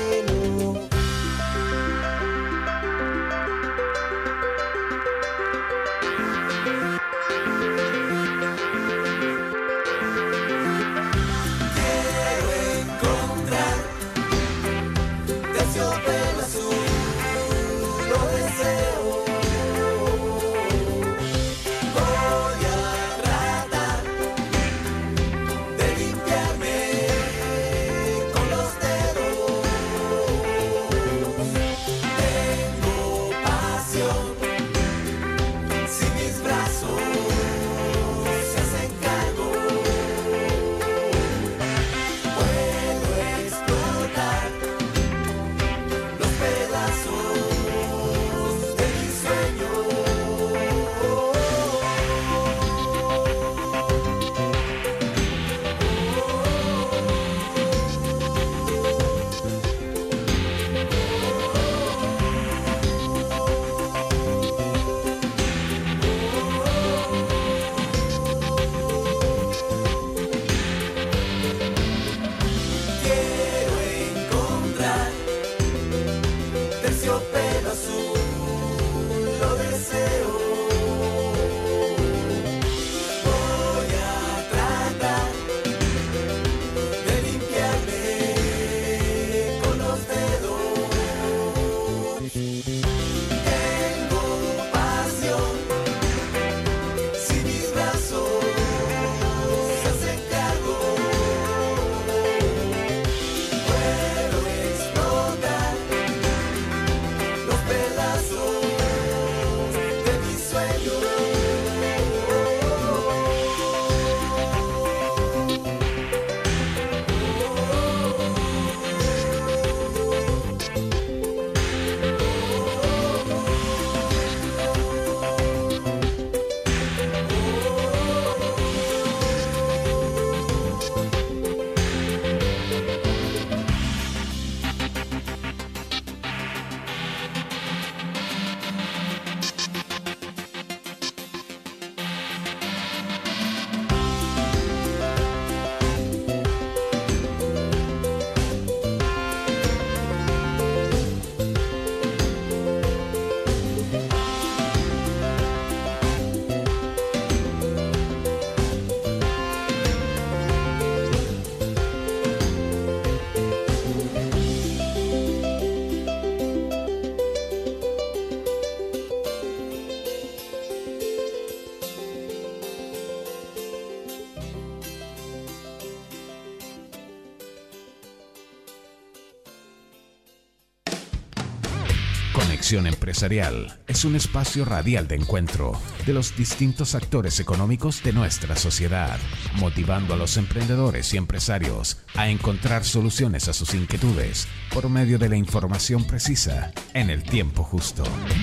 Conexión Empresarial es un espacio radial de encuentro de los distintos actores económicos de nuestra sociedad, motivando a los emprendedores y empresarios a encontrar soluciones a sus inquietudes por medio de la información precisa en el tiempo justo.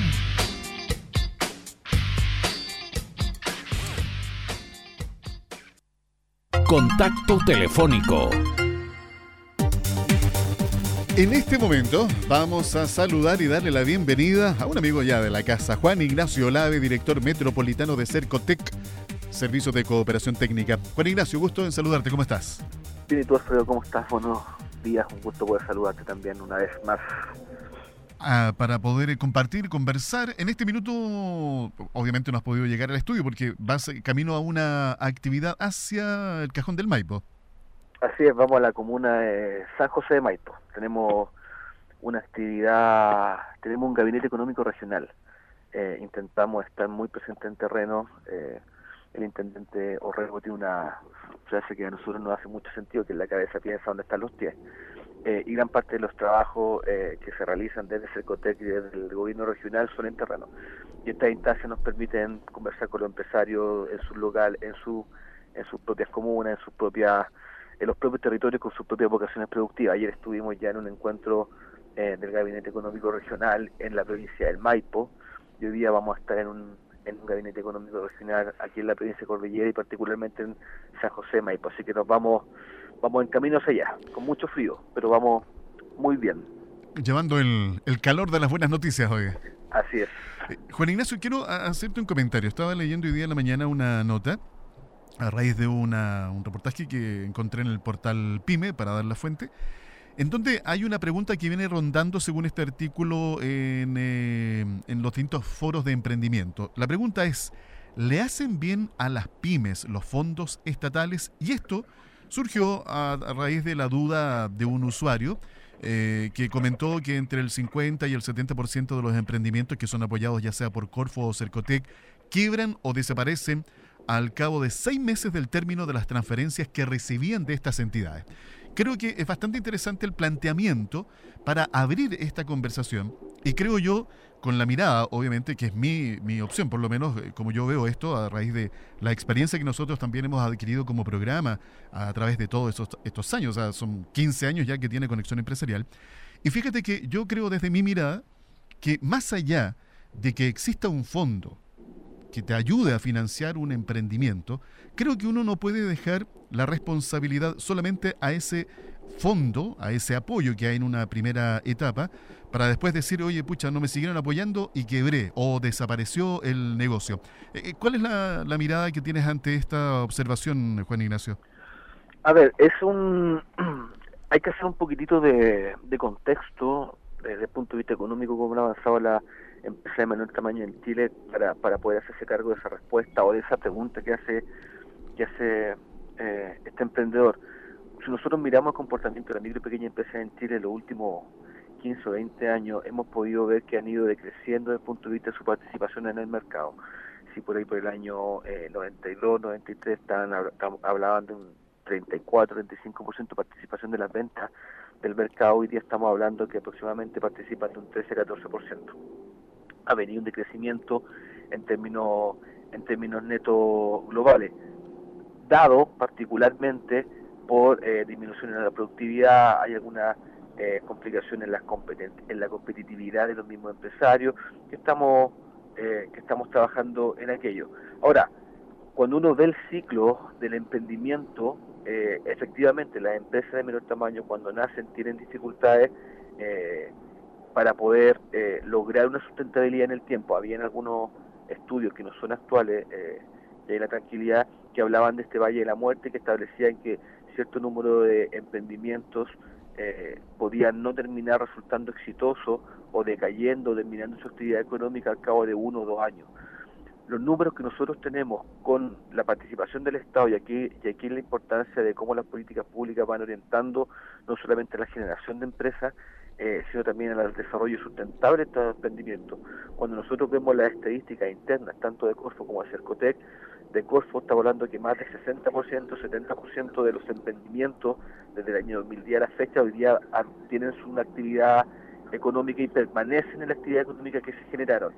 Contacto telefónico. En este momento vamos a saludar y darle la bienvenida a un amigo ya de la casa, Juan Ignacio Olave, director metropolitano de Cercotec, Servicios de Cooperación Técnica. Juan Ignacio, gusto en saludarte, ¿cómo estás? Bien, ¿y tú, Alfredo, cómo estás? Buenos días, un gusto poder saludarte también una vez más. Ah, para poder compartir, conversar. En este minuto, obviamente no has podido llegar al estudio porque vas camino a una actividad hacia el Cajón del Maipo. Así es, vamos a la comuna de San José de Maipo. Tenemos una actividad, tenemos un gabinete económico regional. Eh, intentamos estar muy presentes en terreno. Eh, el intendente Orrego tiene una frase que a nosotros nos hace mucho sentido, que la cabeza piensa dónde están los pies. Eh, y gran parte de los trabajos eh, que se realizan desde Cercotec y desde el gobierno regional son en terreno. Y estas instancias nos permiten conversar con los empresarios en su local, en su en sus propias comunas, en sus propias en los propios territorios con sus propias vocaciones productivas. Ayer estuvimos ya en un encuentro eh, del Gabinete Económico Regional en la provincia del Maipo, y hoy día vamos a estar en un, en un Gabinete Económico Regional aquí en la provincia de Cordillera y particularmente en San José de Maipo, así que nos vamos vamos en camino hacia allá, con mucho frío, pero vamos muy bien. Llevando el, el calor de las buenas noticias hoy. Así es. Eh, Juan Ignacio, quiero hacerte un comentario. Estaba leyendo hoy día en la mañana una nota a raíz de una, un reportaje que encontré en el portal PYME, para dar la fuente, en donde hay una pregunta que viene rondando según este artículo en, eh, en los distintos foros de emprendimiento. La pregunta es, ¿le hacen bien a las pymes los fondos estatales? Y esto surgió a, a raíz de la duda de un usuario eh, que comentó que entre el cincuenta y el setenta por ciento de los emprendimientos que son apoyados ya sea por Corfo o Cercotec quiebran o desaparecen al cabo de seis meses del término de las transferencias que recibían de estas entidades. Creo que es bastante interesante el planteamiento para abrir esta conversación, y creo yo, con la mirada, obviamente, que es mi, mi opción, por lo menos eh, como yo veo esto, a raíz de la experiencia que nosotros también hemos adquirido como programa a, a través de todos estos, estos años, o sea, son quince años ya que tiene Conexión Empresarial, y fíjate que yo creo desde mi mirada que más allá de que exista un fondo que te ayude a financiar un emprendimiento, creo que uno no puede dejar la responsabilidad solamente a ese fondo, a ese apoyo que hay en una primera etapa, para después decir, oye, pucha, no me siguieron apoyando y quebré o desapareció el negocio. ¿Cuál es la, la mirada que tienes ante esta observación, Juan Ignacio? A ver, es un... hay que hacer un poquitito de, de contexto desde el punto de vista económico, cómo ha avanzado la empresa de menor tamaño en Chile para, para poder hacerse cargo de esa respuesta o de esa pregunta que hace que hace eh, este emprendedor. Si nosotros miramos el comportamiento de la micro y pequeña empresa en Chile en los últimos quince o veinte años, hemos podido ver que han ido decreciendo desde el punto de vista de su participación en el mercado. Si por ahí por el año eh, noventa y dos, noventa y tres estaban, hablaban de un treinta y cuatro, treinta y cinco por ciento de participación de las ventas del mercado, hoy día estamos hablando que aproximadamente participan de un trece a catorce por ciento. Ha venido un decrecimiento en términos en términos netos globales, dado particularmente por eh, disminución en la productividad. Hay algunas eh, complicaciones en, las competen en la competitividad de los mismos empresarios, que estamos eh, que estamos trabajando en aquello. Ahora, cuando uno ve el ciclo del emprendimiento, eh, efectivamente las empresas de menor tamaño cuando nacen tienen dificultades eh, para poder eh, lograr una sustentabilidad en el tiempo. Habían algunos estudios que no son actuales, eh, y hay la tranquilidad, que hablaban de este Valle de la Muerte, que establecían que cierto número de emprendimientos eh, podían no terminar resultando exitosos o decayendo, terminando su actividad económica al cabo de uno o dos años. Los números que nosotros tenemos con la participación del Estado, y aquí, y aquí la importancia de cómo las políticas públicas van orientando no solamente a la generación de empresas, eh, sino también al desarrollo sustentable de estos emprendimientos. Cuando nosotros vemos las estadísticas internas, tanto de Corfo como de Cercotec, de Corfo está hablando que más del sesenta por ciento, setenta por ciento de los emprendimientos desde el año dos mil diez a la fecha hoy día tienen una actividad económica y permanecen en la actividad económica que se generaron.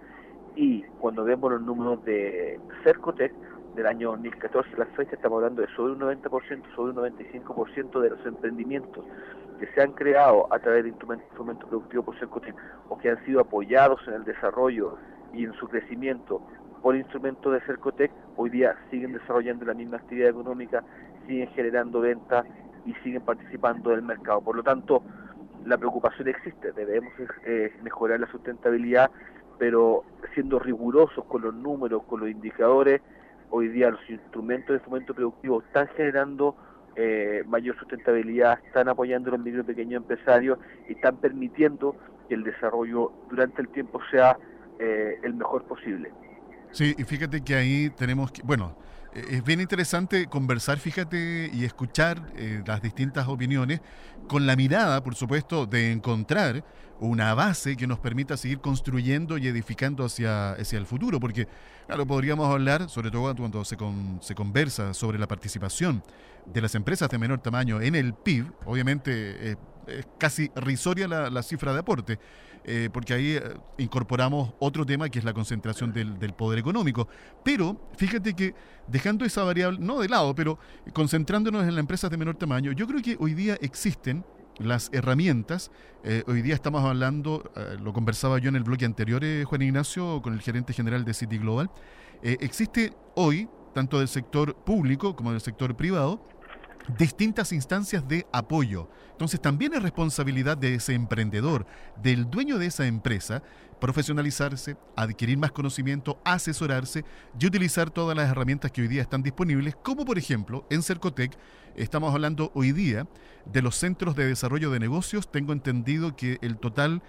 Y cuando vemos los números de Cercotec del año dos mil catorce, la fecha, estamos hablando de sobre un noventa por ciento, sobre un noventa y cinco por ciento de los emprendimientos que se han creado a través de instrumentos instrumento productivos por Cercotec o que han sido apoyados en el desarrollo y en su crecimiento por instrumentos de Cercotec, hoy día siguen desarrollando la misma actividad económica, siguen generando ventas y siguen participando del mercado. Por lo tanto, la preocupación existe, debemos eh, mejorar la sustentabilidad, pero siendo rigurosos con los números, con los indicadores. Hoy día los instrumentos de instrumento productivo están generando eh, mayor sustentabilidad, están apoyando a los micro y pequeños empresarios y están permitiendo que el desarrollo durante el tiempo sea eh, el mejor posible. Sí, y fíjate que ahí tenemos que, bueno, eh, es bien interesante conversar, fíjate, y escuchar eh, las distintas opiniones, con la mirada, por supuesto, de encontrar una base que nos permita seguir construyendo y edificando hacia, hacia el futuro, porque, claro, podríamos hablar, sobre todo cuando se, con, se conversa sobre la participación de las empresas de menor tamaño en el P I B, obviamente eh, es casi risoria la, la cifra de aporte, eh, porque ahí eh, incorporamos otro tema que es la concentración del, del poder económico. Pero fíjate que dejando esa variable, no de lado, pero concentrándonos en las empresas de menor tamaño, yo creo que hoy día existen las herramientas. Eh, hoy día estamos hablando, eh, lo conversaba yo en el bloque anterior, eh, Juan Ignacio, con el gerente general de City Global, eh, existe hoy, tanto del sector público como del sector privado, distintas instancias de apoyo. Entonces también es responsabilidad de ese emprendedor, del dueño de esa empresa, profesionalizarse, adquirir más conocimiento, asesorarse y utilizar todas las herramientas que hoy día están disponibles, como por ejemplo en Cercotec estamos hablando hoy día de los centros de desarrollo de negocios. Tengo entendido que el total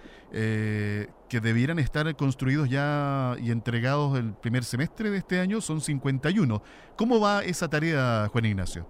eh, que debieran estar construidos ya y entregados el primer semestre de este año son cincuenta y uno. ¿Cómo va esa tarea, Juan Ignacio?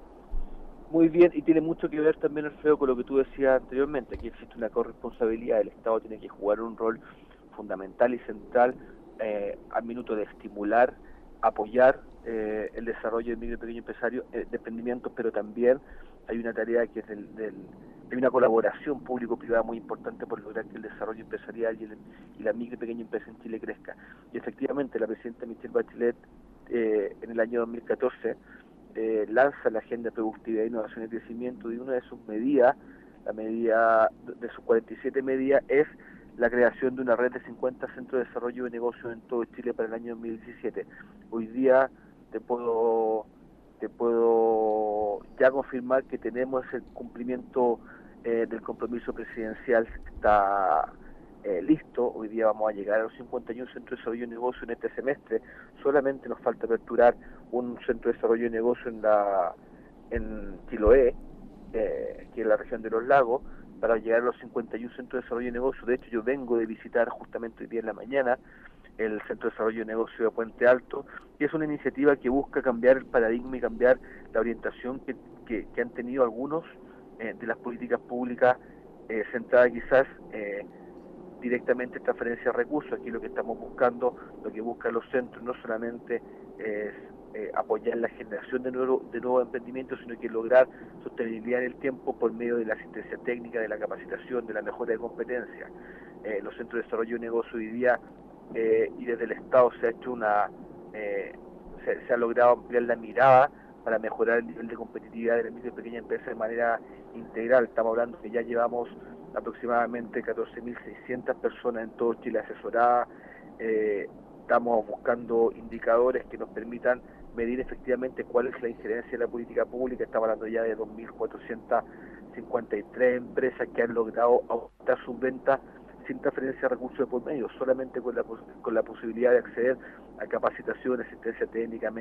Muy bien, y tiene mucho que ver también, Alfredo, con lo que tú decías anteriormente, que existe una corresponsabilidad, el Estado tiene que jugar un rol fundamental y central eh, al minuto de estimular, apoyar eh, el desarrollo del micro y pequeño empresario, eh, de emprendimientos, pero también hay una tarea que es del, del, hay una colaboración público-privada muy importante por lograr que el desarrollo empresarial y, el, y la micro y pequeña empresa en Chile crezca. Y efectivamente la presidenta Michelle Bachelet eh, en el año dos mil catorce Eh, lanza la Agenda de Productividad, Innovación y Crecimiento, y una de sus medidas, la medida de sus cuarenta y siete medidas, es la creación de una red de cincuenta centros de desarrollo de negocios en todo Chile para el año dos mil diecisiete. Hoy día te puedo te puedo ya confirmar que tenemos el cumplimiento eh, del compromiso presidencial, está eh, listo. Hoy día vamos a llegar a los cincuenta y uno centros de desarrollo de negocio en este semestre. Solamente nos falta aperturar un centro de desarrollo de negocio en la en Chiloé, eh, que es la región de los lagos, para llegar a los cincuenta y uno centros de desarrollo de negocio. De hecho, yo vengo de visitar justamente hoy día en la mañana el Centro de Desarrollo de Negocio de Puente Alto, y es una iniciativa que busca cambiar el paradigma y cambiar la orientación que, que, que han tenido algunos eh, de las políticas públicas eh, centradas quizás eh, directamente en transferencia de recursos. Aquí lo que estamos buscando, lo que buscan los centros, no solamente es eh, apoyar la generación de, nuevo, de nuevos emprendimientos, sino que lograr sostenibilidad en el tiempo por medio de la asistencia técnica, de la capacitación, de la mejora de competencias. Eh, los centros de desarrollo de negocio hoy día, eh, y desde el Estado se ha hecho una, eh, se, se ha logrado ampliar la mirada para mejorar el nivel de competitividad de la micro y pequeña empresa de manera integral. Estamos hablando que ya llevamos aproximadamente catorce mil seiscientas personas en todo Chile asesoradas. Eh, estamos buscando indicadores que nos permitan medir efectivamente cuál es la injerencia de la política pública. Estamos hablando ya de dos mil cuatrocientas cincuenta y tres empresas que han logrado aumentar sus ventas sin transferencia de recursos de por medio, solamente con la, con la posibilidad de acceder a capacitación, asistencia técnica.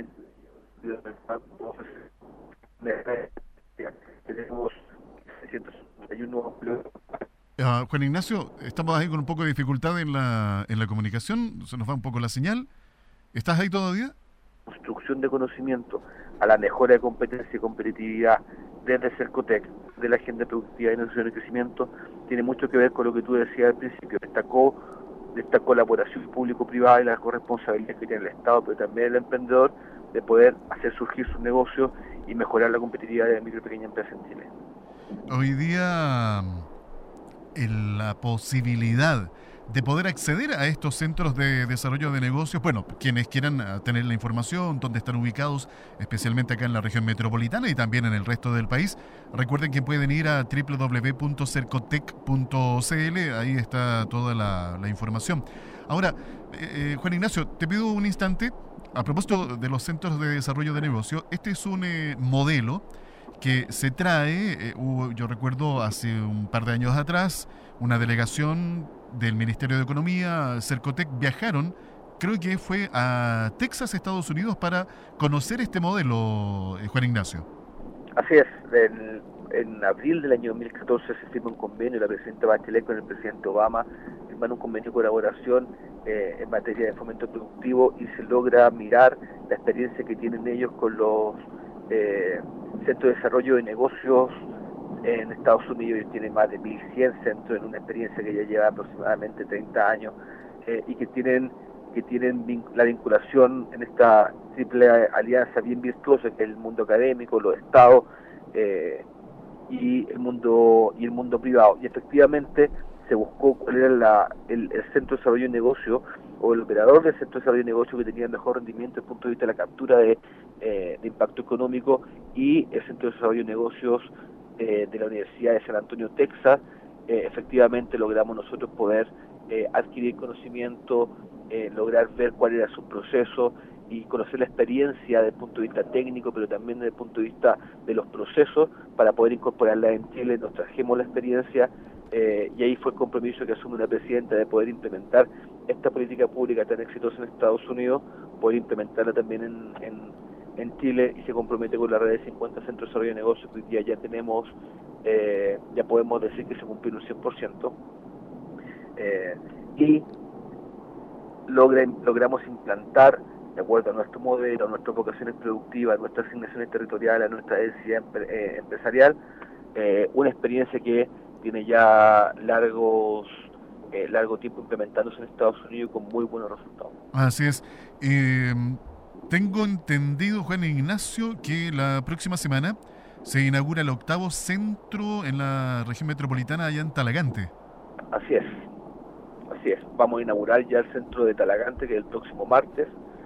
Tenemos seiscientos sesenta y uno empleos. Uh, Juan Ignacio, estamos ahí con un poco de dificultad en la, en la comunicación, se nos va un poco la señal. ¿Estás ahí todavía? Construcción de conocimiento a la mejora de competencia y competitividad desde Cercotec, de la Agenda Productiva, Innovación y Crecimiento, tiene mucho que ver con lo que tú decías al principio. Destacó de esta colaboración público-privada y la corresponsabilidad que tiene el Estado, pero también el emprendedor, de poder hacer surgir sus negocios y mejorar la competitividad de la micro y pequeña empresa en Chile. Hoy día el, la posibilidad de poder acceder a estos centros de desarrollo de negocios, bueno, quienes quieran tener la información, dónde están ubicados, especialmente acá en la región metropolitana y también en el resto del país, recuerden que pueden ir a doble u doble u doble u punto cercotec punto c l, ahí está toda la, la información. Ahora, eh, Juan Ignacio, te pido un instante, a propósito de los centros de desarrollo de negocio, este es un eh, modelo que se trae, eh, hubo, yo recuerdo hace un par de años atrás, una delegación del Ministerio de Economía, Cercotec, viajaron, creo que fue a Texas, Estados Unidos, para conocer este modelo, eh, Juan Ignacio. Así es, en, en abril del año dos mil catorce se firma un convenio, la presidenta Bachelet con el presidente Obama firman un convenio de colaboración eh, en materia de fomento productivo y se logra mirar la experiencia que tienen ellos con los eh, centros de desarrollo de negocios en Estados Unidos. Ellos tienen más de mil cien centros en una experiencia que ya lleva aproximadamente treinta años eh, y que tienen que tienen vinc- la vinculación en esta triple alianza bien virtuosa que es el mundo académico, los estados eh, y el mundo y el mundo privado. Y efectivamente se buscó cuál era la, el, el centro de desarrollo de negocio o el operador del centro de desarrollo de negocio que tenía el mejor rendimiento desde el punto de vista de la captura de, eh, de impacto económico, y el centro de desarrollo de negocios eh, de la Universidad de San Antonio, Texas. Eh, efectivamente logramos nosotros poder eh, adquirir conocimiento, eh, lograr ver cuál era su proceso y conocer la experiencia desde el punto de vista técnico, pero también desde el punto de vista de los procesos, para poder incorporarla en Chile. Nos trajimos la experiencia eh, y ahí fue el compromiso que asume la presidenta de poder implementar esta política pública tan exitosa en Estados Unidos, poder implementarla también en, en, en Chile, y se compromete con la red de cincuenta centros de desarrollo de negocios que hoy día ya tenemos, eh, ya podemos decir que se cumplió un cien por ciento. Eh, y logra, logramos implantar, de acuerdo a nuestro modelo, a nuestras vocaciones productivas, a nuestras asignaciones territoriales, a nuestra densidad eh, empresarial, eh, una experiencia que tiene ya largos eh, largo tiempo implementándose en Estados Unidos con muy buenos resultados. Así es. Eh, tengo entendido, Juan Ignacio, que la próxima semana se inaugura el octavo centro en la región metropolitana allá en Talagante. Así es. Así es. Vamos a inaugurar ya el centro de Talagante, que es el próximo martes.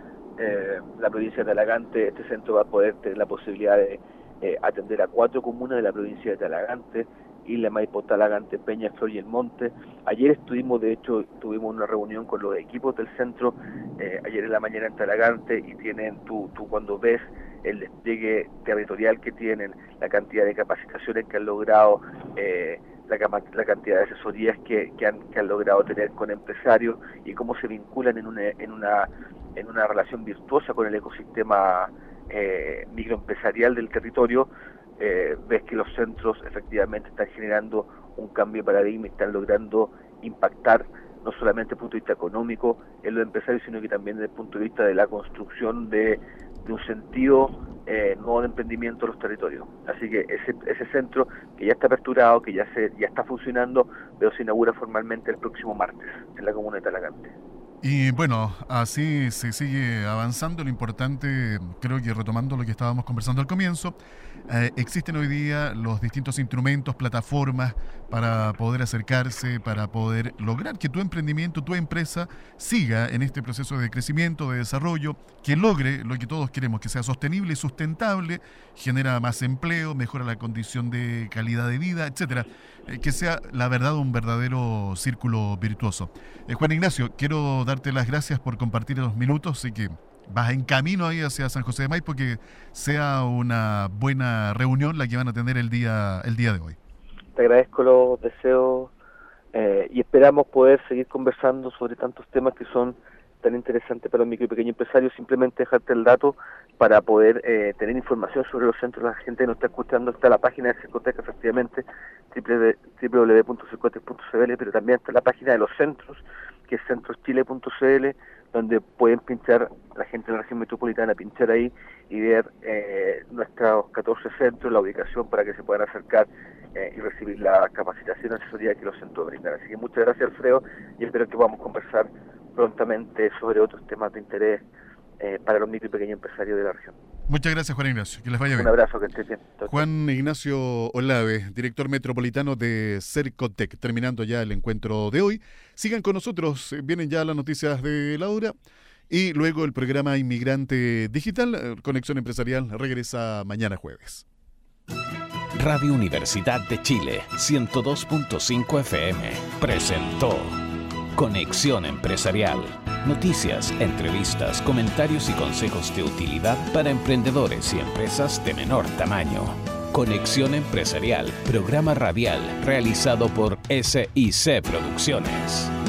Eh, la provincia de Talagante, este centro va a poder tener la posibilidad de eh, atender a cuatro comunas de la provincia de Talagante: Isla Maipo, Talagante, Peñaflor y El Monte. Ayer estuvimos, de hecho, tuvimos una reunión con los equipos del centro, eh, ayer en la mañana en Talagante, y tienen, tú, tú cuando ves el despliegue territorial que tienen, la cantidad de capacitaciones que han logrado, eh, la, la cantidad de asesorías que, que, han, que han logrado tener con empresarios, y cómo se vinculan en una, en una, en una relación virtuosa con el ecosistema eh, microempresarial del territorio. Eh, ves que los centros efectivamente están generando un cambio de paradigma y están logrando impactar no solamente desde el punto de vista económico en los empresarios, sino que también desde el punto de vista de la construcción de, de un sentido eh, nuevo de emprendimiento en los territorios. Así que ese, ese centro, que ya está aperturado, que ya se ya está funcionando, pero se inaugura formalmente el próximo martes en la comuna de Talagante. Y bueno, así se sigue avanzando. Lo importante, creo que retomando lo que estábamos conversando al comienzo, eh, existen hoy día los distintos instrumentos, plataformas para poder acercarse, para poder lograr que tu emprendimiento, tu empresa siga en este proceso de crecimiento, de desarrollo, que logre lo que todos queremos, que sea sostenible y sustentable, genera más empleo, mejora la condición de calidad de vida, etcétera. Eh, que sea la verdad un verdadero círculo virtuoso. Eh, Juan Ignacio, quiero darte las gracias por compartir los minutos y que vas en camino ahí hacia San José de Maipo, que sea una buena reunión la que van a tener el día el día de hoy. Te agradezco los deseos eh, y esperamos poder seguir conversando sobre tantos temas que son tan interesantes para los micro y pequeños empresarios. Simplemente dejarte el dato para poder eh, tener información sobre los centros. La gente que nos está escuchando, está la página de Cercotec, efectivamente, doble u doble u doble u punto cercotec punto c l, pero también está la página de los centros, que es centros chile punto c l, donde pueden pinchar, la gente de la región metropolitana, pinchar ahí y ver eh, nuestros catorce centros, la ubicación para que se puedan acercar eh, y recibir la capacitación y asesoría que los centros brindan. Así que muchas gracias, Alfredo, y espero que podamos conversar prontamente sobre otros temas de interés eh, para los micro y pequeños empresarios de la región. Muchas gracias, Juan Ignacio. Que les vaya bien. Un abrazo, que estés bien. Juan Ignacio Olave, director metropolitano de Cercotec, terminando ya el encuentro de hoy. Sigan con nosotros, vienen ya las noticias de la hora y luego el programa Inmigrante Digital. Conexión Empresarial regresa mañana jueves. Radio Universidad de Chile, ciento dos punto cinco F M, presentó Conexión Empresarial. Noticias, entrevistas, comentarios y consejos de utilidad para emprendedores y empresas de menor tamaño. Conexión Empresarial, programa radial realizado por S I C Producciones.